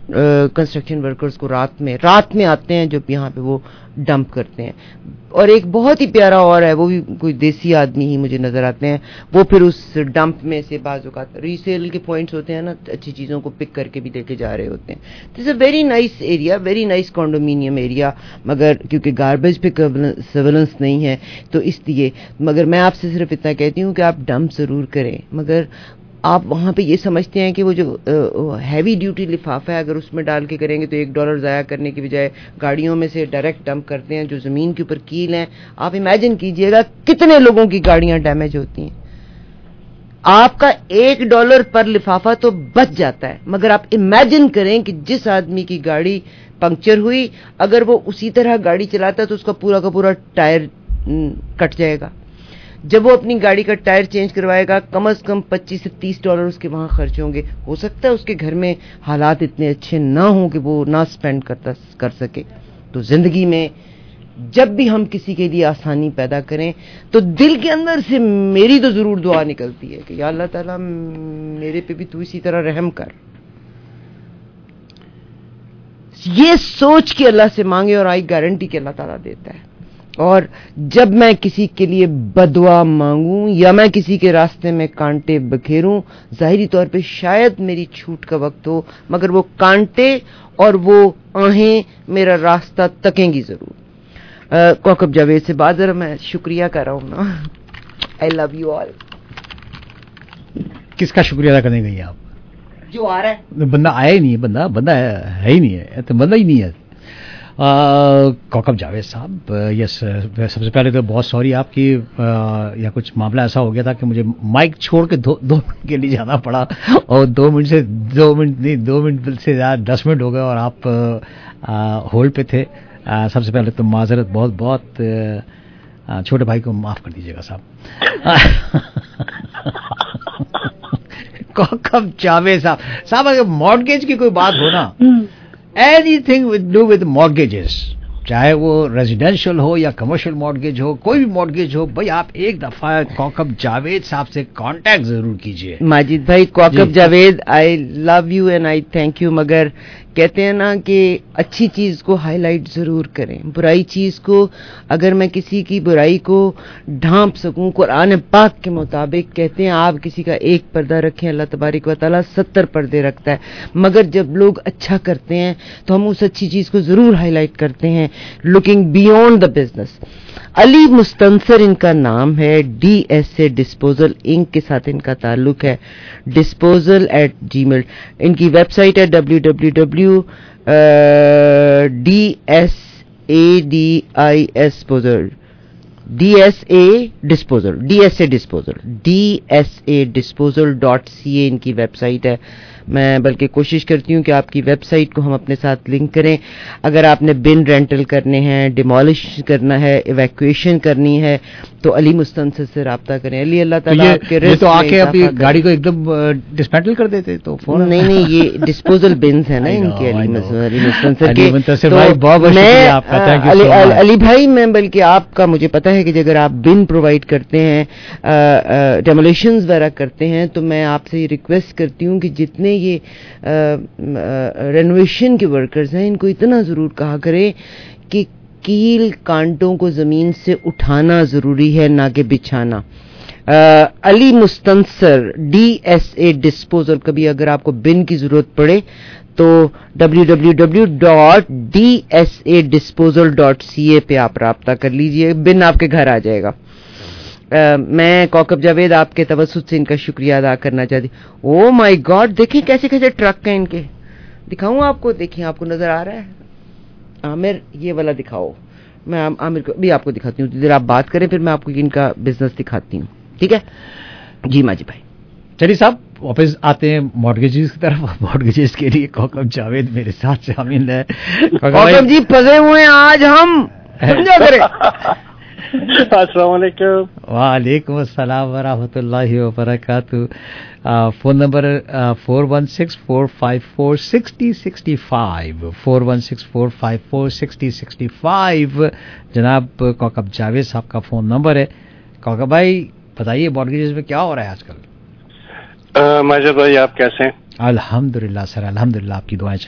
कंस्ट्रक्शन वर्कर्स को रात में आते हैं जब यहाँ पे वो डंप करते हैं। और एक बहुत ही प्यारा और है, वो भी कोई देसी आदमी ही मुझे नजर आते हैं, वो फिर उस डंप में से बाज़-औक़ात रीसेल के पॉइंट्स होते हैं ना, अच्छी चीज़ों को पिक करके भी लेके जा रहे होते हैं। This a very nice area, very nice condominium area, मगर क्योंकि गार्बेज पे सर्वेलेंस नहीं है तो इसलिए, मगर मैं आपसे सिर्फ इतना कहती हूँ कि आप डंप ज़रूर करें, मगर आप वहाँ पे ये समझते हैं कि वो जो हैवी ड्यूटी लिफाफा है अगर उसमें डाल के करेंगे तो $1 ज़ाया करने की बजाय गाड़ियों में से डायरेक्ट डंप करते हैं जो ज़मीन के ऊपर कील हैं। आप इमेजिन कीजिएगा कितने लोगों की गाड़ियां डैमेज होती हैं। आपका $1 पर लिफाफा तो बच जाता है, मगर आप इमेजिन करें कि जिस आदमी की गाड़ी पंक्चर हुई, अगर वो उसी तरह गाड़ी चलाता है तो उसका पूरा का पूरा टायर कट जाएगा। जब वो अपनी गाड़ी का टायर चेंज करवाएगा कम से कम $25 से $30 उसके वहां खर्च होंगे। हो सकता है उसके घर में हालात इतने अच्छे ना हों कि वो ना स्पेंड कर सके। तो जिंदगी में जब भी हम किसी के लिए आसानी पैदा करें तो दिल के अंदर से मेरी तो जरूर दुआ निकलती है कि या अल्लाह ताला मेरे पे भी तू इसी तरह रहम कर। ये सोच के अल्लाह से मांगे और आई गारंटी कि अल्लाह ताला देता है। और जब मैं किसी के लिए बदुआ मांगूं या मैं किसी के रास्ते में कांटे बखेरूं, जाहिरी तौर पे शायद मेरी छूट का वक्त हो, मगर वो कांटे और वो आहें मेरा रास्ता तकेंगी जरूर। कौकब जावेद से बात जरा मैं शुक्रिया कर रहा हूं ना। I love you all. किसका शुक्रिया अदा करने गई आप? जो आ रहा है। बंदा आया ही नहीं है, बंदा है ही नहीं है, तो बंदा ही नहीं है। कौकब जावेद साहब, यस, सबसे पहले तो बहुत सॉरी आपकी, या कुछ मामला ऐसा हो गया था कि मुझे माइक छोड़ के दो मिनट के लिए जाना पड़ा, और 2 मिनट से ज़्यादा 10 मिनट हो गए और आप होल्ड पे थे। सबसे पहले तो माजरत, बहुत छोटे भाई को माफ़ कर दीजिएगा साहब। कौकब जावेद साहब अगर मॉर्गेज की कोई बात हो ना, anything with do with mortgages, चाहे वो रेजिडेंशियल हो या कमर्शियल मॉर्गेज हो, कोई भी मॉर्गेज हो, भाई आप एक दफा कौकब जावेद साहब से कांटेक्ट जरूर कीजिए। माजिद भाई, Kaukab Javed, I love you and I thank you, मगर कहते हैं ना कि अच्छी चीज को हाईलाइट जरूर करें, बुराई चीज को अगर मैं किसी की बुराई को ढांप सकूं, कुरान पाक के मुताबिक कहते हैं आप किसी का एक पर्दा रखें, अल्लाह तबारक व तआला 70 पर्दे रखता है। मगर जब लोग अच्छा करते हैं तो हम उस अच्छी चीज को जरूर हाईलाइट करते हैं, looking beyond the business. Ali Mustansir इनका नाम है, DSA डिस्पोजल इंक के साथ इनका ताल्लुक है, disposal@gmail। इनकी वेबसाइट है www.DSA disposal.ca इनकी वेबसाइट है। मैं बल्कि कोशिश करती हूँ कि आपकी वेबसाइट को हम अपने साथ लिंक करें। अगर आपने बिन रेंटल करने हैं, डिमोलिश करना है, इवैक्यूएशन करनी है, तो अली मुस्तंसर से राब्ता करें। अली अल्लाह ताला आपके रिस्क तो आके अपनी गाड़ी को एकदम डिसमेंटल कर देते तो नहीं, ये डिस्पोजल बिन्स है ना इनके, अली मुस्तंसर के। अली भाई, मैं बल्कि आपका मुझे पता है कि अगर आप बिन प्रोवाइड करते हैं, डेमोलिशंस वगैरह करते हैं, तो मैं आपसे रिक्वेस्ट करती हूँ कि जितने ये रेनोवेशन के वर्कर्स हैं इनको इतना जरूर कहा करें कि कील कांटों को जमीन से उठाना जरूरी है, ना कि बिछाना। अली मुस्तंसर DSA डिस्पोजल, कभी अगर आपको बिन की जरूरत पड़े तो www.DSAdisposal.ca पे आप राब्ता कर लीजिए, बिन आपके घर आ जाएगा। मैं कौकब जावेद आपके तवज्जुह से इनका शुक्रिया अदा करना चाहती। ओ माय गॉड, देखिए कैसे कैसे ट्रक हैं इनके, दिखाऊं आपको? देखिए आपको नजर आ रहा है आमिर, ये वाला दिखाओ। मैं आमिर को भी आपको दिखाती हूँ, जरा आप बात करें फिर मैं आपको इनका बिजनेस दिखाती हूँ, ठीक है जी? माजी भाई चलिए साहब, वापस आते हैं मॉर्गेजेस की तरफ। मॉर्गेजेस के लिए कौकब जावेद मेरे साथ शामिल है। कौकब जी फंसे हुए हैं आज हम, समझा करें। अस्सलाम वालेकुम। वालेकुम अस्सलाम व रहमतुल्लाहि व बरकातहू। फोन नंबर 4164546065, 4164546065 जनाब कौकब जावेद साहब का फोन नंबर है। कौकब भाई बताइए, मॉर्गेजेस में क्या हो रहा है आजकल? माजिद भाई आप कैसे हैं? अल्हम्दुलिल्लाह सर, अल्हम्दुलिल्लाह, आपकी दुआएं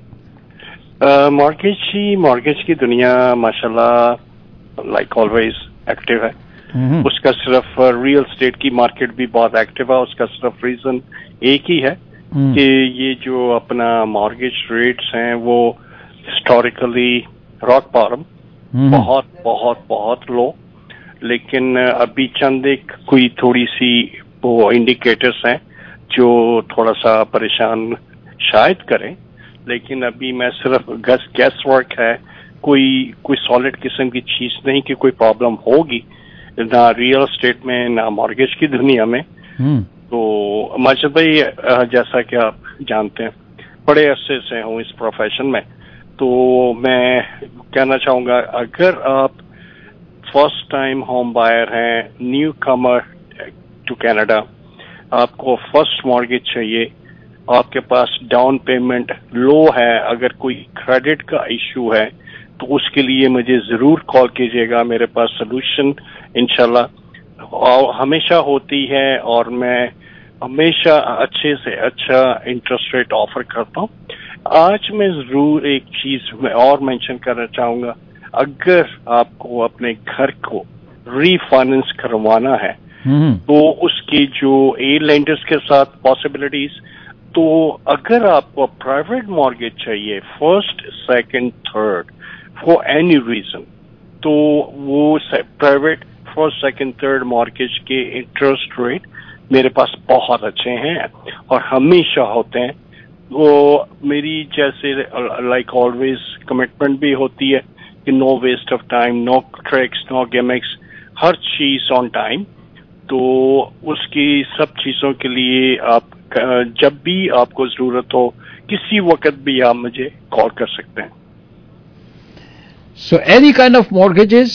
चाहिए। मॉर्गेज की दुनिया माशाल्लाह लाइक ऑलवेज एक्टिव है। उसका सिर्फ रियल एस्टेट की मार्केट भी बहुत एक्टिव है। उसका सिर्फ रीजन एक ही है कि ये जो अपना मॉर्गेज रेट्स हैं वो हिस्टोरिकली रॉक बॉटम, बहुत बहुत बहुत लो, लेकिन अभी चंद एक कोई थोड़ी सी वो इंडिकेटर्स हैं जो थोड़ा सा परेशान शायद करें, लेकिन अभी मैं सिर्फ गैस वर्क है, कोई सॉलिड किस्म की चीज नहीं कि कोई प्रॉब्लम होगी ना रियल एस्टेट में ना मॉर्गेज की दुनिया में। तो माजिद भाई, जैसा कि आप जानते हैं बड़े अरसे से हूँ इस प्रोफेशन में, तो मैं कहना चाहूंगा अगर आप फर्स्ट टाइम होम बायर हैं, न्यू कमर टू कनाडा, आपको फर्स्ट मॉर्गेज चाहिए, आपके पास डाउन पेमेंट लो है, अगर कोई क्रेडिट का इश्यू है तो उसके लिए मुझे जरूर कॉल कीजिएगा। मेरे पास सोल्यूशन इंशाल्लाह हमेशा होती है और मैं हमेशा अच्छे से अच्छा इंटरेस्ट रेट ऑफर करता हूँ। आज मैं जरूर एक चीज और मेंशन करना चाहूंगा, अगर आपको अपने घर को रीफाइनेंस करवाना है तो उसकी जो ए लेंडर्स के साथ पॉसिबिलिटीज, तो अगर आपको प्राइवेट मॉर्गेज चाहिए first second third for any reason, तो वो private first second third mortgage के इंटरेस्ट रेट मेरे पास बहुत अच्छे हैं और हमेशा होते हैं। वो मेरी जैसे लाइक ऑलवेज कमिटमेंट भी होती है कि no waste of time, no tricks, no gimmicks, हर चीज ऑन टाइम। तो उसकी सब चीजों के लिए आप जब भी आपको जरूरत हो किसी वक्त भी आप मुझे कॉल कर सकते हैं। So any kind of mortgages,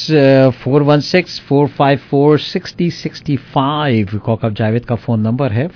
416-454-6065 Kaukab Javed का फ़ोन नंबर है,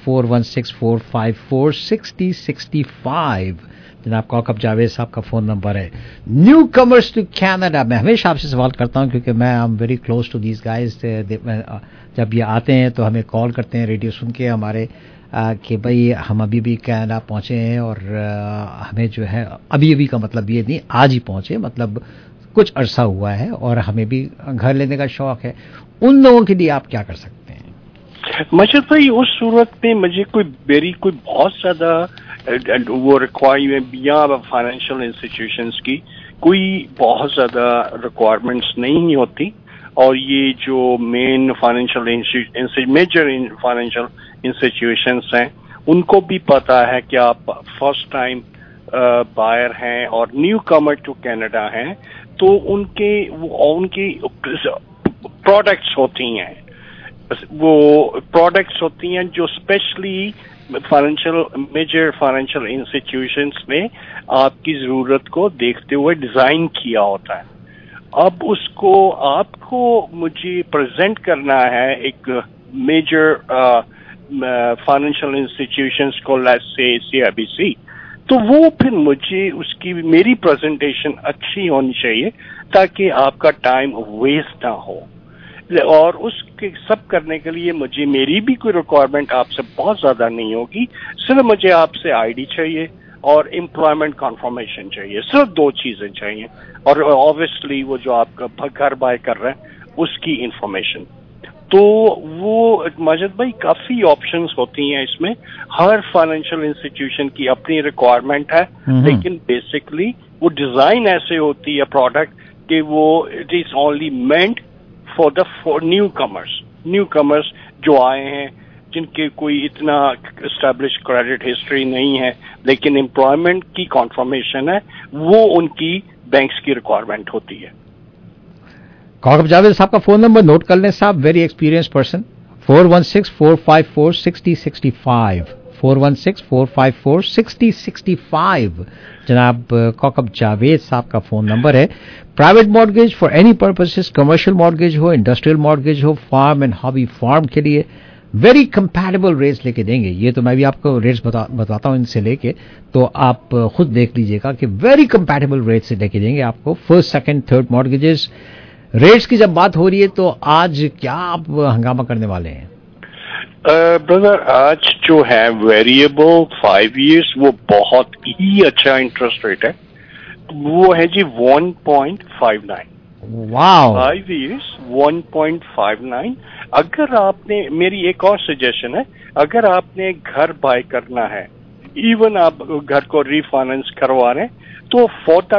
416-454-6065 जनाब कौकब जावेद साहब का फ़ोन नंबर है। न्यू कमर्स टू कैनेडा, मैं हमेशा आपसे सवाल करता हूं क्योंकि मैं I am very close to these guys. जब ये आते हैं तो हमें कॉल करते हैं रेडियो सुन के हमारे कि भाई हम अभी भी कनाडा पहुंचे हैं और हमें जो है अभी का मतलब ये नहीं आज ही पहुंचे, मतलब कुछ अरसा हुआ है और हमें भी घर लेने का शौक है। उन लोगों के लिए आप क्या कर सकते हैं? मशीद भाई, उस सूरत में मुझे कोई बहुत ज्यादा वो रिक्वायरमेंट या फाइनेंशियल इंस्टीट्यूशंस की कोई बहुत ज्यादा रिक्वायरमेंट्स नहीं होती, और ये जो मेन मेजर फाइनेंशियल इंस्टीट्यूशंस हैं उनको भी पता है कि आप फर्स्ट टाइम बायर हैं और न्यू कमर टू कनाडा हैं, तो उनकी प्रोडक्ट्स होती हैं, वो प्रोडक्ट्स होती हैं जो स्पेशली मेजर फाइनेंशियल इंस्टीट्यूशंस ने आपकी जरूरत को देखते हुए डिजाइन किया होता है। अब उसको आपको मुझे प्रेजेंट करना है एक मेजर फाइनेंशियल इंस्टीट्यूशंस को, लेट्स से CIBC, तो वो फिर मुझे उसकी मेरी प्रेजेंटेशन अच्छी होनी चाहिए ताकि आपका टाइम वेस्ट ना हो। और उसके सब करने के लिए मेरी भी कोई रिक्वायरमेंट आपसे बहुत ज्यादा नहीं होगी, सिर्फ मुझे आपसे ID चाहिए और एम्प्लॉयमेंट कन्फर्मेशन चाहिए, सिर्फ 2 चीजें चाहिए, और ऑब्वियसली वो जो आपका घर बाय कर रहे हैं उसकी इंफॉर्मेशन। तो वो माजिद भाई काफी ऑप्शंस होती हैं इसमें, हर फाइनेंशियल इंस्टीट्यूशन की अपनी रिक्वायरमेंट है, लेकिन बेसिकली वो डिजाइन ऐसे होती है प्रोडक्ट कि वो it is only meant for newcomers जो आए हैं, जिनके कोई इतना एस्टैब्लिश क्रेडिट हिस्ट्री नहीं है लेकिन एम्प्लॉयमेंट की कॉन्फर्मेशन है, वो उनकी बैंक्स की रिक्वायरमेंट होती है। कौकब जावेद साहब का फोन नंबर नोट कर लें साहब, वेरी एक्सपीरियंस पर्सन, 416-454-6065 416-454-6065 जनाब कौकब जावेद साहब का फोन नंबर है। Private mortgage for any purposes, commercial mortgage हो, इंडस्ट्रियल मॉर्गेज हो, फार्म एंड हॉबी फार्म के लिए वेरी कंपैटिबल रेट्स लेके देंगे। ये तो मैं भी आपको रेट्स बताता हूं इनसे लेके, तो आप खुद देख लीजिएगा कि वेरी कंपैटिबल रेट्स से लेके देंगे आपको फर्स्ट सेकंड थर्ड ब्रदर आज जो है वेरिएबल 5 years वो बहुत ही अच्छा इंटरेस्ट रेट है, वो है जी 1.59। Wow, 5 years 1.59। अगर आपने, मेरी एक और सजेशन है, अगर आपने घर बाय करना है, इवन आप घर को रीफाइनेंस करवा रहे हैं, तो for the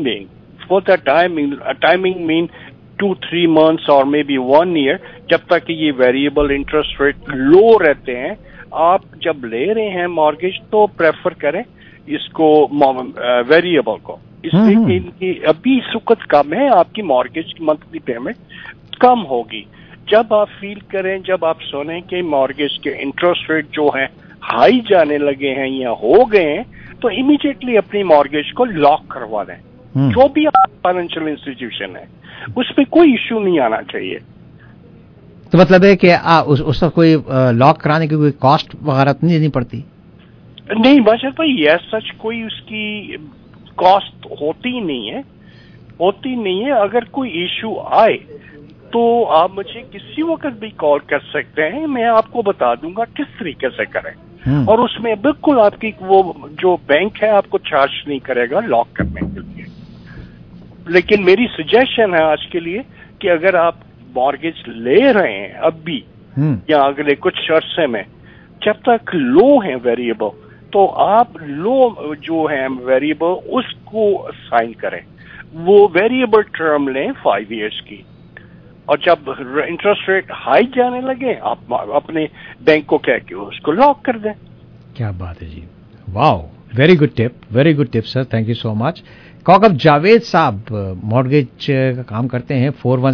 timing mean 2-3 months और मे बी 1 year, जब तक कि ये वेरिएबल इंटरेस्ट रेट लो रहते हैं, आप जब ले रहे हैं मॉर्गेज तो प्रेफर करें इसको वेरिएबल को, इसलिए कि इनकी अभी सुकत कम है, आपकी मॉर्गेज की मंथली पेमेंट कम होगी। जब आप फील करें, जब आप सुने कि मॉर्गेज के इंटरेस्ट रेट जो है हाई जाने लगे हैं या हो गए हैं, तो इमीडिएटली अपनी मॉर्गेज को लॉक करवा दें। जो भी फाइनेंशियल इंस्टीट्यूशन है उसमें कोई इश्यू नहीं आना चाहिए। तो मतलब है कि उसका कोई लॉक कराने की कोई कॉस्ट वगैरह नहीं देनी पड़ती? नहीं बशर भाई, ये सच कोई उसकी कॉस्ट होती नहीं है। अगर कोई इश्यू आए तो आप मुझे किसी वक्त भी कॉल कर सकते हैं, मैं आपको बता दूंगा किस तरीके से करें, और उसमें बिल्कुल आपकी वो जो बैंक है आपको चार्ज नहीं करेगा लॉक करने के लिए। लेकिन मेरी सजेशन है आज के लिए कि अगर आप मॉर्गेज ले रहे हैं अभी या अगले कुछ अरसे में, जब तक लो है वेरिएबल, तो आप लो जो है वेरिएबल उसको साइन करें, वो वेरिएबल टर्म लें 5 years की, और जब इंटरेस्ट रेट हाई जाने लगे आप अपने बैंक को कह के उसको लॉक कर दें। क्या बात है जी, wow, very good tip sir, thank you so much. Kaukab Javed साहब मॉर्गेज का काम करते हैं,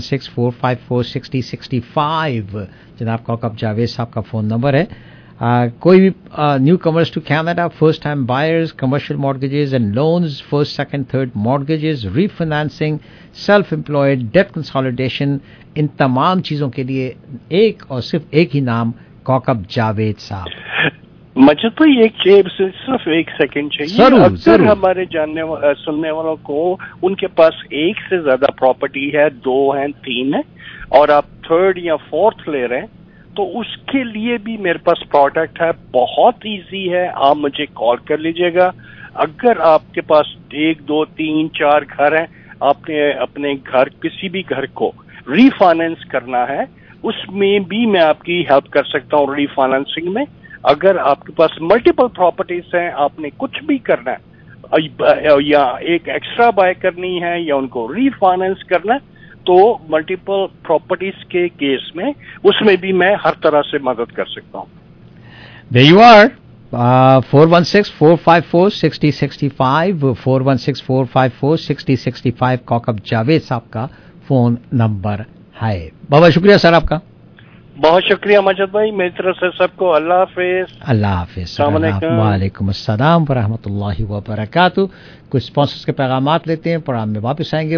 4164546065 जनाब कौकब जावेद साहब का फोन नंबर है। कोई भी newcomers to Canada, first time buyers, commercial mortgages and loans, first second third mortgages, refinancing, self employed, debt consolidation, इन तमाम चीजों के लिए एक और सिर्फ एक ही नाम, कौकब जावेद साहब। मजद भाई सिर्फ एक सेकंड चाहिए। अक्सर हमारे सुनने वालों को उनके पास एक से ज्यादा प्रॉपर्टी है, 2 हैं, 3 है, और आप 3rd या 4th ले रहे हैं, तो उसके लिए भी मेरे पास प्रोडक्ट है, बहुत इजी है, आप मुझे कॉल कर लीजिएगा। अगर आपके पास 1, 2, 3, 4 घर हैं, आपने अपने घर किसी भी घर को रीफाइनेंस करना है, उसमें भी मैं आपकी हेल्प कर सकता हूँ रीफाइनेंसिंग में। अगर आपके पास मल्टीपल प्रॉपर्टीज हैं, आपने कुछ भी करना है या एक एक्स्ट्रा बाय करनी है या उनको रीफाइनेंस करना है, तो मल्टीपल प्रॉपर्टीज के केस में उसमें भी मैं हर तरह से मदद कर सकता हूँ। There you are. 416-454-6065 416-454-6065 Kaukab Javed साहब का फोन नंबर है। बहुत शुक्रिया सर आपका। बहुत शुक्रिया मजद भाई, मेरी तरफ से सबको अल्लाह हाफिज। अल्लाह हाफिज। वालेकुम अस्सलाम वरहमतुल्लाहि वबरकातुहू। कुछ स्पॉन्सर्स के पैगामात लेते हैं, प्रोग्राम में वापस आएंगे।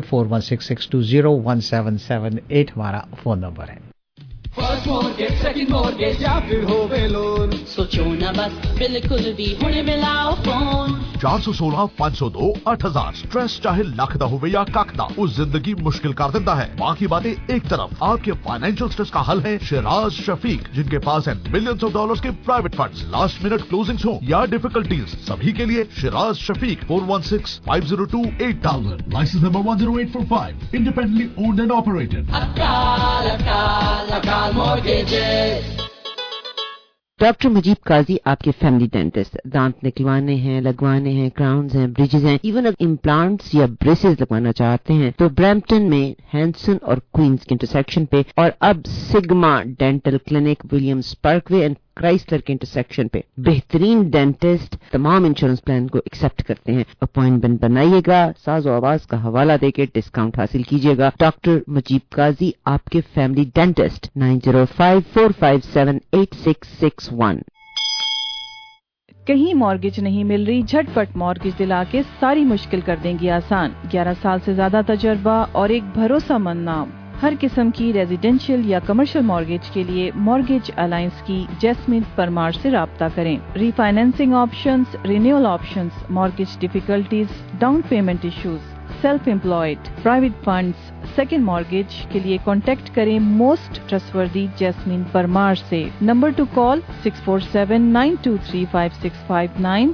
4166201778 हमारा फोन नंबर है। फर्स्ट मॉर्गेज, सेकंड मॉर्गेज या फिर होवे लोन, सोचो ना बस, बिल्कुल भी हुणे मिलाओ फोन। 416-502-8000 स्ट्रेस चाहे लख दा होवे या कख दा, उस जिंदगी मुश्किल कर देता है। बाकी बातें एक तरफ, आपके फाइनेंशियल स्ट्रेस का हल है शिराज शफीक, जिनके पास है मिलियंस ऑफ डॉलर्स के private funds. Last minute closings हो या डिफिकल्टीज, सभी के लिए Shiraz Shafiq. 416-502-8000, license number 10845, independently owned and operated. Doctor Mujib Qazi आपके फैमिली डेंटिस्ट, दांत निकलवाने हैं, लगवाने हैं, क्राउन्स हैं, ब्रिजेस हैं, इवन अगर इम्प्लांट्स या ब्रेसेस लगवाना चाहते हैं तो ब्रैम्पटन में हैंसन और क्वींस के इंटरसेक्शन पे, और अब Sigma Dental Clinic Williams Parkway and Chrysler के इंटरसेक्शन पे बेहतरीन डेंटिस्ट तमाम इंश्योरेंस प्लान को एक्सेप्ट करते हैं। अपॉइंटमेंट बनाइएगा, साज़ो आवाज का हवाला देके डिस्काउंट हासिल कीजिएगा। डॉक्टर मजीब काजी आपके फैमिली डेंटिस्ट, 9054578661। कहीं मॉर्गेज नहीं मिल रही, झटपट मॉर्गेज दिला के सारी मुश्किल कर देंगी आसान। 11 साल से ज्यादा तजर्बा और एक भरोसामंद नाम। हर किस्म की रेजिडेंशियल या कमर्शियल मॉर्गेज के लिए मॉर्गेज अलायंस की जैस्मिन परमार से राब्ता करें। Refinancing options, renewal options, mortgage difficulties, down payment issues, self employed, private funds, second mortgage के लिए कांटेक्ट करें मोस्ट ट्रस्टवर्दी जैस्मीन परमार से. Number to call 647-923-5659,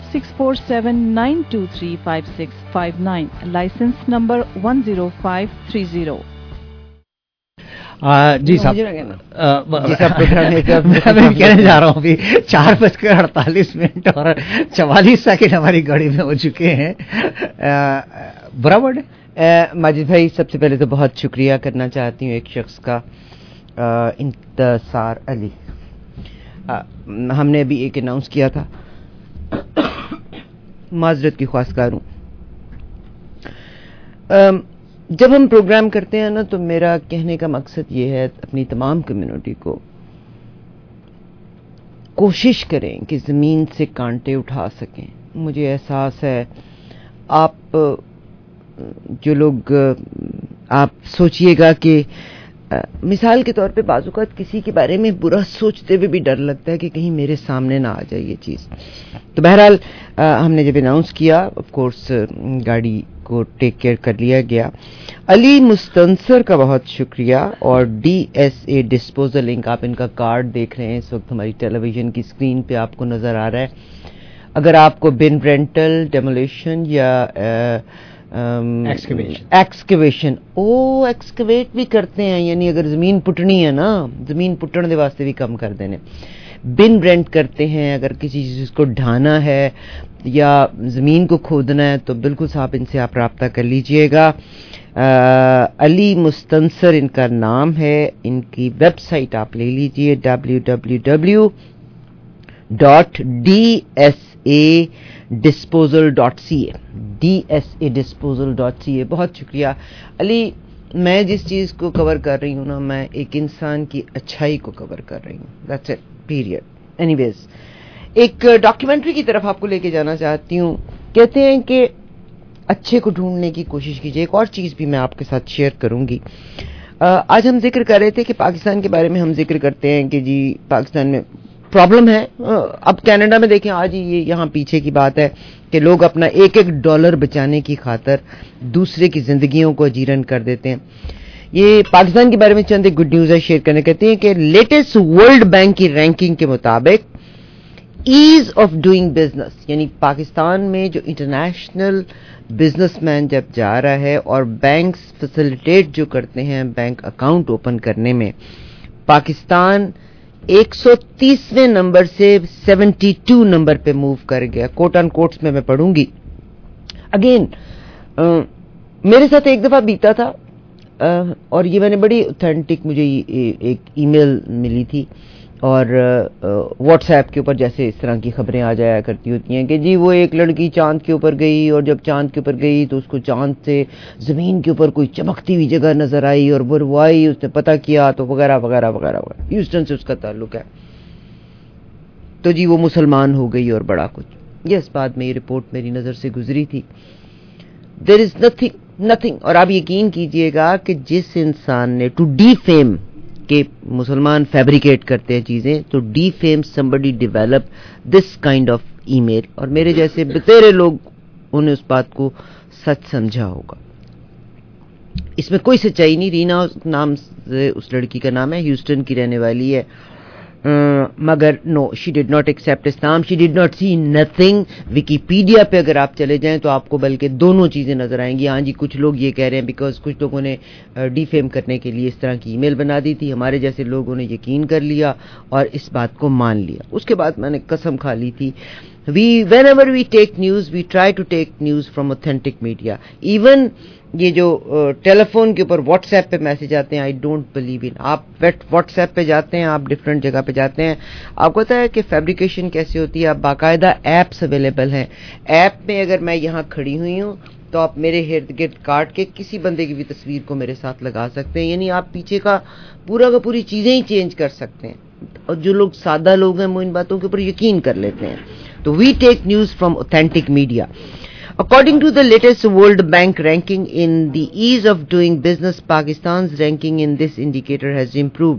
647-923-5659. License number 10530. जी साहब, मैं कहने जा रहा हूँ अभी 4:48 और 44 सेकंड हमारी घड़ी में हो चुके हैं. बराबर है. माजिद भाई, सबसे पहले तो बहुत शुक्रिया करना चाहती हूँ एक शख्स का, इंतसार अली. हमने अभी एक अनाउंस किया था, माजरत की ख्वास्तगार हूँ. जब हम प्रोग्राम करते हैं ना, तो मेरा कहने का मकसद ये है, अपनी तमाम कम्युनिटी को कोशिश करें कि ज़मीन से कांटे उठा सकें. मुझे एहसास है, आप जो लोग, आप सोचिएगा कि मिसाल के तौर पे बाज़-औक़ात किसी के बारे में बुरा सोचते हुए भी डर लगता है कि कहीं मेरे सामने ना आ जाए ये चीज़. तो बहरहाल हमने जब अनाउंस किया, ऑफ कोर्स गाड़ी को टेक केयर कर लिया गया. अली मुस्तंसर का बहुत शुक्रिया. और DSA डिस्पोजल इंक, आप इनका कार्ड देख रहे हैं इस वक्त हमारी टेलीविजन की स्क्रीन पे आपको नज़र आ रहा है. अगर आपको बिन रेंटल, डेमोलिशन या एक्सकवेशन एक्सकवेट भी करते हैं, यानी अगर ज़मीन पुटनी है ना, ज़मीन पुटन के वास्ते भी कम कर देने, बिन रेंट करते हैं, अगर किसी चीज़ को ढाना है या ज़मीन को खोदना है, तो बिल्कुल साहब इनसे आप रब्ता कर लीजिएगा. अली मुस्तंसर इनका नाम है. इनकी वेबसाइट आप ले लीजिए, www.dsadisposal.ca, dsadisposal.ca. बहुत शुक्रिया अली. मैं जिस चीज़ को कवर कर रही हूँ ना, मैं एक इंसान की अच्छाई को कवर कर रही हूँ. That's it, period. एनीवेज, एक डॉक्यूमेंट्री की तरफ आपको लेके जाना चाहती हूँ. कहते हैं कि अच्छे को ढूंढने की कोशिश कीजिए. एक और चीज़ भी मैं आपके साथ शेयर करूंगी. आज हम जिक्र कर रहे थे कि पाकिस्तान के बारे में हम जिक्र करते हैं कि जी पाकिस्तान में प्रॉब्लम है. अब कनाडा में देखें, आज ये यहाँ पीछे की बात है कि लोग अपना एक डॉलर बचाने की खातर दूसरे की जिंदगियों को अजीरन कर देते हैं. ये पाकिस्तान के बारे में चंद एक गुड न्यूज़ है शेयर करने. कहते हैं कि लेटेस्ट वर्ल्ड बैंक की रैंकिंग के मुताबिक ईज ऑफ डूइंग बिजनेस, यानी पाकिस्तान में जो इंटरनेशनल बिजनेसमैन जब जा रहा है और बैंक्स फैसिलिटेट जो करते हैं बैंक अकाउंट ओपन करने में, पाकिस्तान 130वें नंबर से 72 नंबर पे मूव कर गया. कोट एंड कोट्स में मैं पढ़ूंगी. अगेन मेरे साथ एक दफा बीता था, और ये मैंने बड़ी ऑथेंटिक, मुझे एक ईमेल मिली थी और व्हाट्सएप के ऊपर जैसे इस तरह की खबरें आ जाया करती होती हैं कि जी वो एक लड़की चांद के ऊपर गई, और जब चांद के ऊपर गई तो उसको चांद से ज़मीन के ऊपर कोई चमकती हुई जगह नजर आई और वो आई, उसने पता किया तो वगैरह वगैरह वगैरह वगैरह. ह्यूस्टन से उसका ताल्लुक है, तो जी वो मुसलमान हो गई और बड़ा कुछ. यस, बाद में ये रिपोर्ट मेरी नज़र से गुजरी थी. There is nothing. और आप यकीन कीजिएगा कि जिस इंसान ने टू डीफेम, के मुसलमान फैब्रिकेट करते हैं चीजें, तो defame somebody develop this kind of email, और मेरे जैसे बतेरे लोग उन्हें उस बात को सच समझा होगा. इसमें कोई सच्चाई नहीं. रीना नाम से उस लड़की का नाम है, ह्यूस्टन की रहने वाली है. मगर no, she did not accept Islam, she did not see nothing. Wikipedia पे अगर आप चले जाएं तो आपको बल्कि दोनों चीजें नजर आएंगी. हाँ जी, कुछ लोग ये कह रहे हैं बिकॉज कुछ लोगों ने डिफेम करने के लिए इस तरह की ईमेल बना दी थी, हमारे जैसे लोगों ने यकीन कर लिया और इस बात को मान लिया. उसके बाद मैंने कसम खा ली थी, whenever we take news, we try to take news from authentic media. Even ये जो टेलीफोन के ऊपर व्हाट्सएप पे मैसेज आते हैं, आई डोंट बिलीव इन. आप व्हाट्सएप पे जाते हैं, आप डिफरेंट जगह पे जाते हैं, आपको पता है कि फैब्रिकेशन कैसे होती है. आप बाकायदा ऐप्स अवेलेबल हैं. ऐप में अगर मैं यहाँ खड़ी हुई हूँ तो आप मेरे इर्द गिर्द काट के किसी बंदे की भी तस्वीर को मेरे साथ लगा सकते हैं, यानी आप पीछे का पूरी चीजें ही चेंज कर सकते हैं. और जो लोग सादा लोग हैं वो इन बातों के ऊपर यकीन कर लेते हैं. तो we take news from authentic media. According to the latest World Bank ranking in the ease of doing business, Pakistan's ranking in this indicator has improved.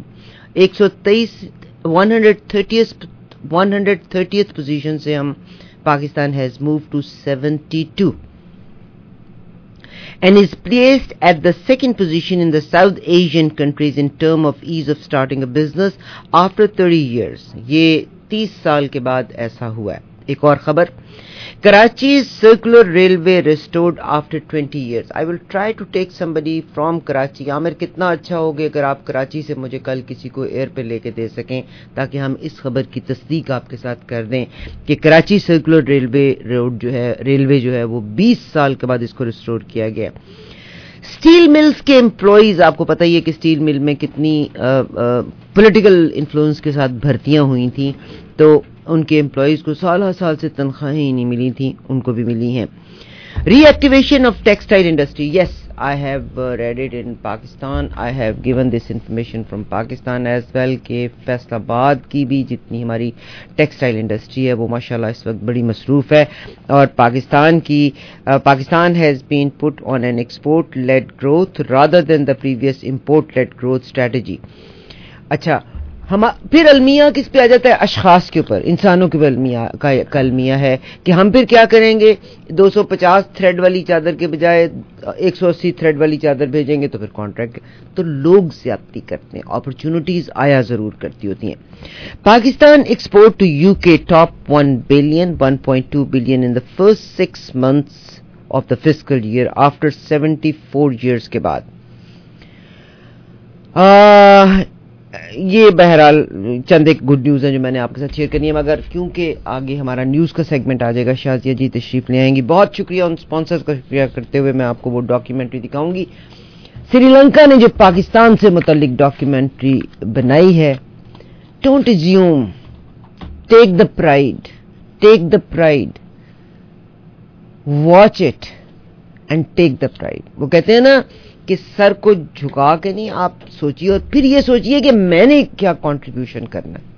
130th position से हम Pakistan has moved to 72. and is placed at the second position in the South Asian countries in terms of ease of starting a business after 30 years. ये 30 साल के बाद ऐसा हुआ है. एक और खबर, Karachi's circular railway restored after 20 years. I will try to take somebody from Karachi. Aamir, कितना अच्छा होगा अगर आप कराची से मुझे कल किसी को एयर पे लेके दे सकें ताकि हम इस खबर की तस्दीक आपके साथ कर दें कि कराची सर्कुलर रेलवे जो है वो 20 साल के बाद इसको रिस्टोर किया गया. स्टील मिल्स के एम्प्लॉइज, आपको पता ही है कि स्टील मिल में कितनी पॉलिटिकल इन्फ्लुएंस के साथ भर्तियां हुई थी, तो उनके एम्प्लॉइज को साल से तनख्वाहें ही नहीं मिली थी, उनको भी मिली हैं. Reactivation of textile industry, yes, I have read it in Pakistan, I have given this information from Pakistan as well कि फैसलाबाद की भी जितनी हमारी टेक्सटाइल इंडस्ट्री है वो माशाल्लाह इस वक्त बड़ी मसरूफ है, और Pakistan has been put on an export led growth rather than the previous import led growth strategy. अच्छा, हम फिर अलमिया किस पे आ जाता है? अशखास के ऊपर, इंसानों के ऊपर अलमिया है कि हम फिर क्या करेंगे, 250 थ्रेड वाली चादर के बजाय 180 थ्रेड वाली चादर भेजेंगे तो फिर कॉन्ट्रैक्ट. तो लोग ज्यादती करते हैं, अपॉर्चुनिटीज आया जरूर करती होती हैं. Pakistan export to UK top 1 billion 1.2 billion in the first 6 months of the fiscal year after 74 years के बाद. ये बहरहाल चंद एक गुड न्यूज़ है जो मैंने आपके साथ शेयर करनी है, मगर क्योंकि आगे हमारा न्यूज़ का सेगमेंट आ जाएगा, शाजिया जी तशरीफ ले आएंगी. बहुत शुक्रिया उन स्पॉन्सर्स का शुक्रिया करते हुए मैं आपको वो डॉक्यूमेंट्री दिखाऊंगी. श्रीलंका ने जो पाकिस्तान से मुतल्लिक डॉक्यूमेंट्री बनाई है, don't assume, take the pride, watch it and take the pride. वो कहते हैं ना कि सर को झुका के नहीं, आप सोचिए और फिर ये सोचिए कि मैंने क्या कंट्रीब्यूशन करना है.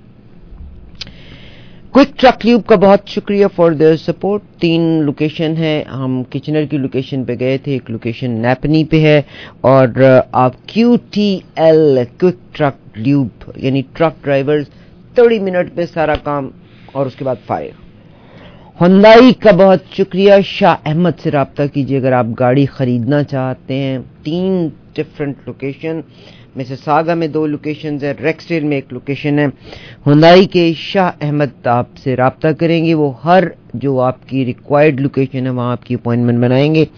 क्विक ट्रक ल्यूब का बहुत शुक्रिया फॉर देयर सपोर्ट. 3 लोकेशन है, हम किचनर की लोकेशन पे गए थे, एक लोकेशन नैपनी पे है, और आप QTL क्विक ट्रक ल्यूब यानी ट्रक ड्राइवर्स 30 मिनट पे सारा काम और उसके बाद फायर. हुंडई का बहुत शुक्रिया. शाह अहमद से रब्ता कीजिए अगर आप गाड़ी खरीदना चाहते हैं. 3 डिफरेंट लोकेशन, मिसिसागा में 2 लोकेशन है, रेक्सडेल में 1 लोकेशन है. हुंडई के शाह अहमद आपसे रब्ता करेंगे, वो हर जो आपकी रिक्वायर्ड लोकेशन है वहाँ आपकी अपॉइंटमेंट बनाएंगे.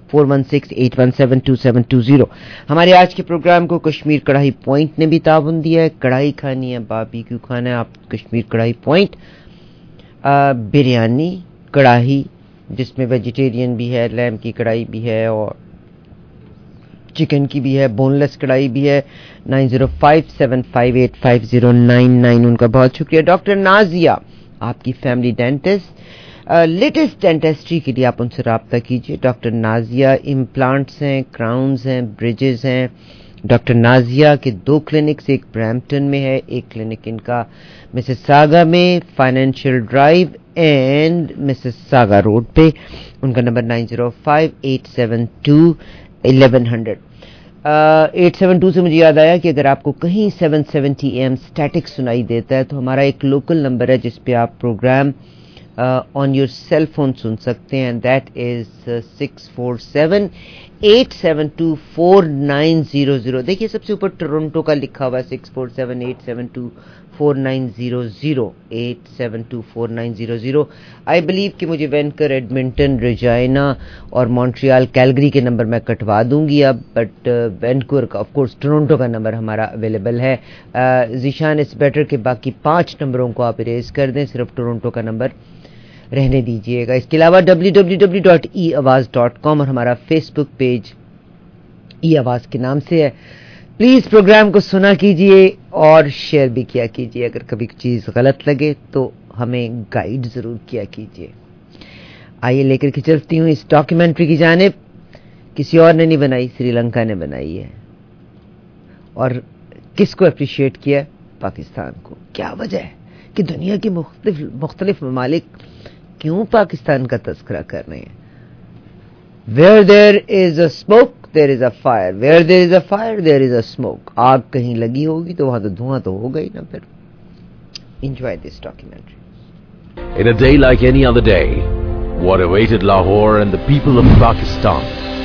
4168172720. हमारे आज के प्रोग्राम को कश्मीर कढ़ाई पॉइंट ने भी ताबन दिया है. कढ़ाई खानी है, बारबेक्यू खाना है, आप कश्मीर कढ़ाई पॉइंट. बिरयानी कढ़ाई जिसमें वेजिटेरियन भी है, लैम की कढ़ाई भी है और चिकन की भी है, बोनलेस कढ़ाई भी है. 9057585099. उनका बहुत शुक्रिया. डॉक्टर नाजिया आपकी फैमिली डेंटिस्ट, लेटेस्ट डेंटिस्ट्री के लिए आप उनसे रब्ता कीजिए. डॉक्टर नाजिया इम्प्लांट्स हैं, क्राउन्स हैं, ब्रिजेस हैं. डॉक्टर नाजिया के 2 क्लिनिक्स, एक ब्रैम्पटन में है, एक क्लिनिक इनका मिसिसागा में, financial drive and Mississauga road पे. उनका नंबर 9058721100. 872 से मुझे याद आया कि अगर आपको कहीं 770 AM स्टैटिक सुनाई देता है तो हमारा एक लोकल नंबर है जिस पे आप program on your cell phone सुन सकते हैं, एंड दैट इज 647-872-4900. देखिए सबसे ऊपर टोरंटो का लिखा हुआ है, 647-872-4900, 872-4900. आई बिलीव कि मुझे वैनकर, एडमिंटन, रेजाइना और मॉन्ट्रियल, कैलगरी के नंबर मैं कटवा दूंगी अब, बट वैनकूवर का, ऑफ कोर्स टोरंटो का नंबर हमारा अवेलेबल है. जीशान इट्स बेटर के बाकी 5 नंबरों को आप इरेज कर दें, सिर्फ टोरंटो का नंबर रहने दीजिएगा. इसके अलावा www.eawaz.com और हमारा फेसबुक पेज ई आवाज के नाम से है. प्लीज प्रोग्राम को सुना कीजिए और शेयर भी किया कीजिए. अगर कभी चीज गलत लगे तो हमें गाइड जरूर किया कीजिए. आइए लेकर के चलती हूँ इस डॉक्यूमेंट्री की जानिब. किसी और ने नहीं बनाई, श्रीलंका ने बनाई है. और किसको अप्रिशिएट किया? पाकिस्तान को. क्या वजह है कि दुनिया के मुख्तलिफ ममालिक क्यों पाकिस्तान का तस्करा कर रहे हैं? Where there is a smoke, there is a fire. Where there is a fire, there is a smoke. आग कहीं लगी होगी तो वहां तो धुआं तो होगा ही ना. फिर enjoy this documentary. In a day like any other day, what awaited Lahore and the people of Pakistan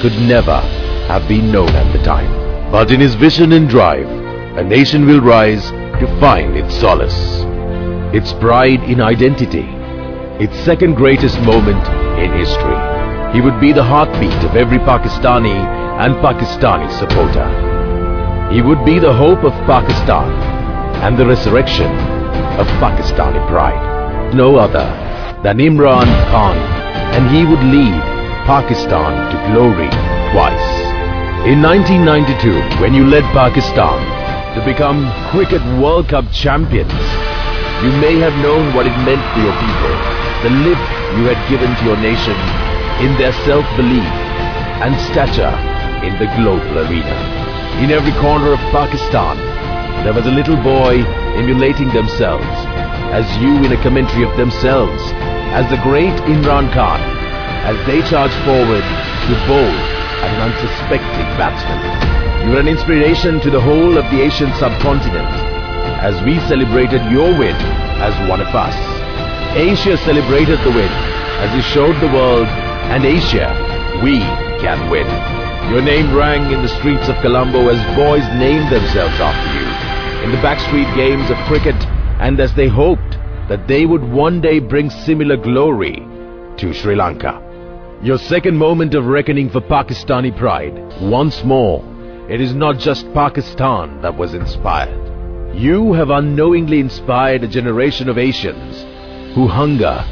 could never have been known at the time. But in his vision and drive, a nation will rise to find its solace, its pride in identity, its second greatest moment in history. He would be the heartbeat of every Pakistani and Pakistani supporter. He would be the hope of Pakistan and the resurrection of Pakistani pride. No other than Imran Khan, and he would lead Pakistan to glory twice. In 1992, when you led Pakistan to become Cricket World Cup champions, you may have known what it meant for your people, the lift you had given to your nation in their self-belief and stature in the global arena. In every corner of Pakistan, there was a little boy emulating themselves, as you in a commentary of themselves, as the great Imran Khan, as they charged forward to bowl at an unsuspecting batsman. You were an inspiration to the whole of the Asian subcontinent, as we celebrated your win as one of us. Asia celebrated the win, as you showed the world, and Asia, we can win. Your name rang in the streets of Colombo as boys named themselves after you, in the backstreet games of cricket, and as they hoped that they would one day bring similar glory to Sri Lanka. Your second moment of reckoning for Pakistani pride. Once more, it is not just Pakistan that was inspired. You have unknowingly inspired a generation of Asians who hunger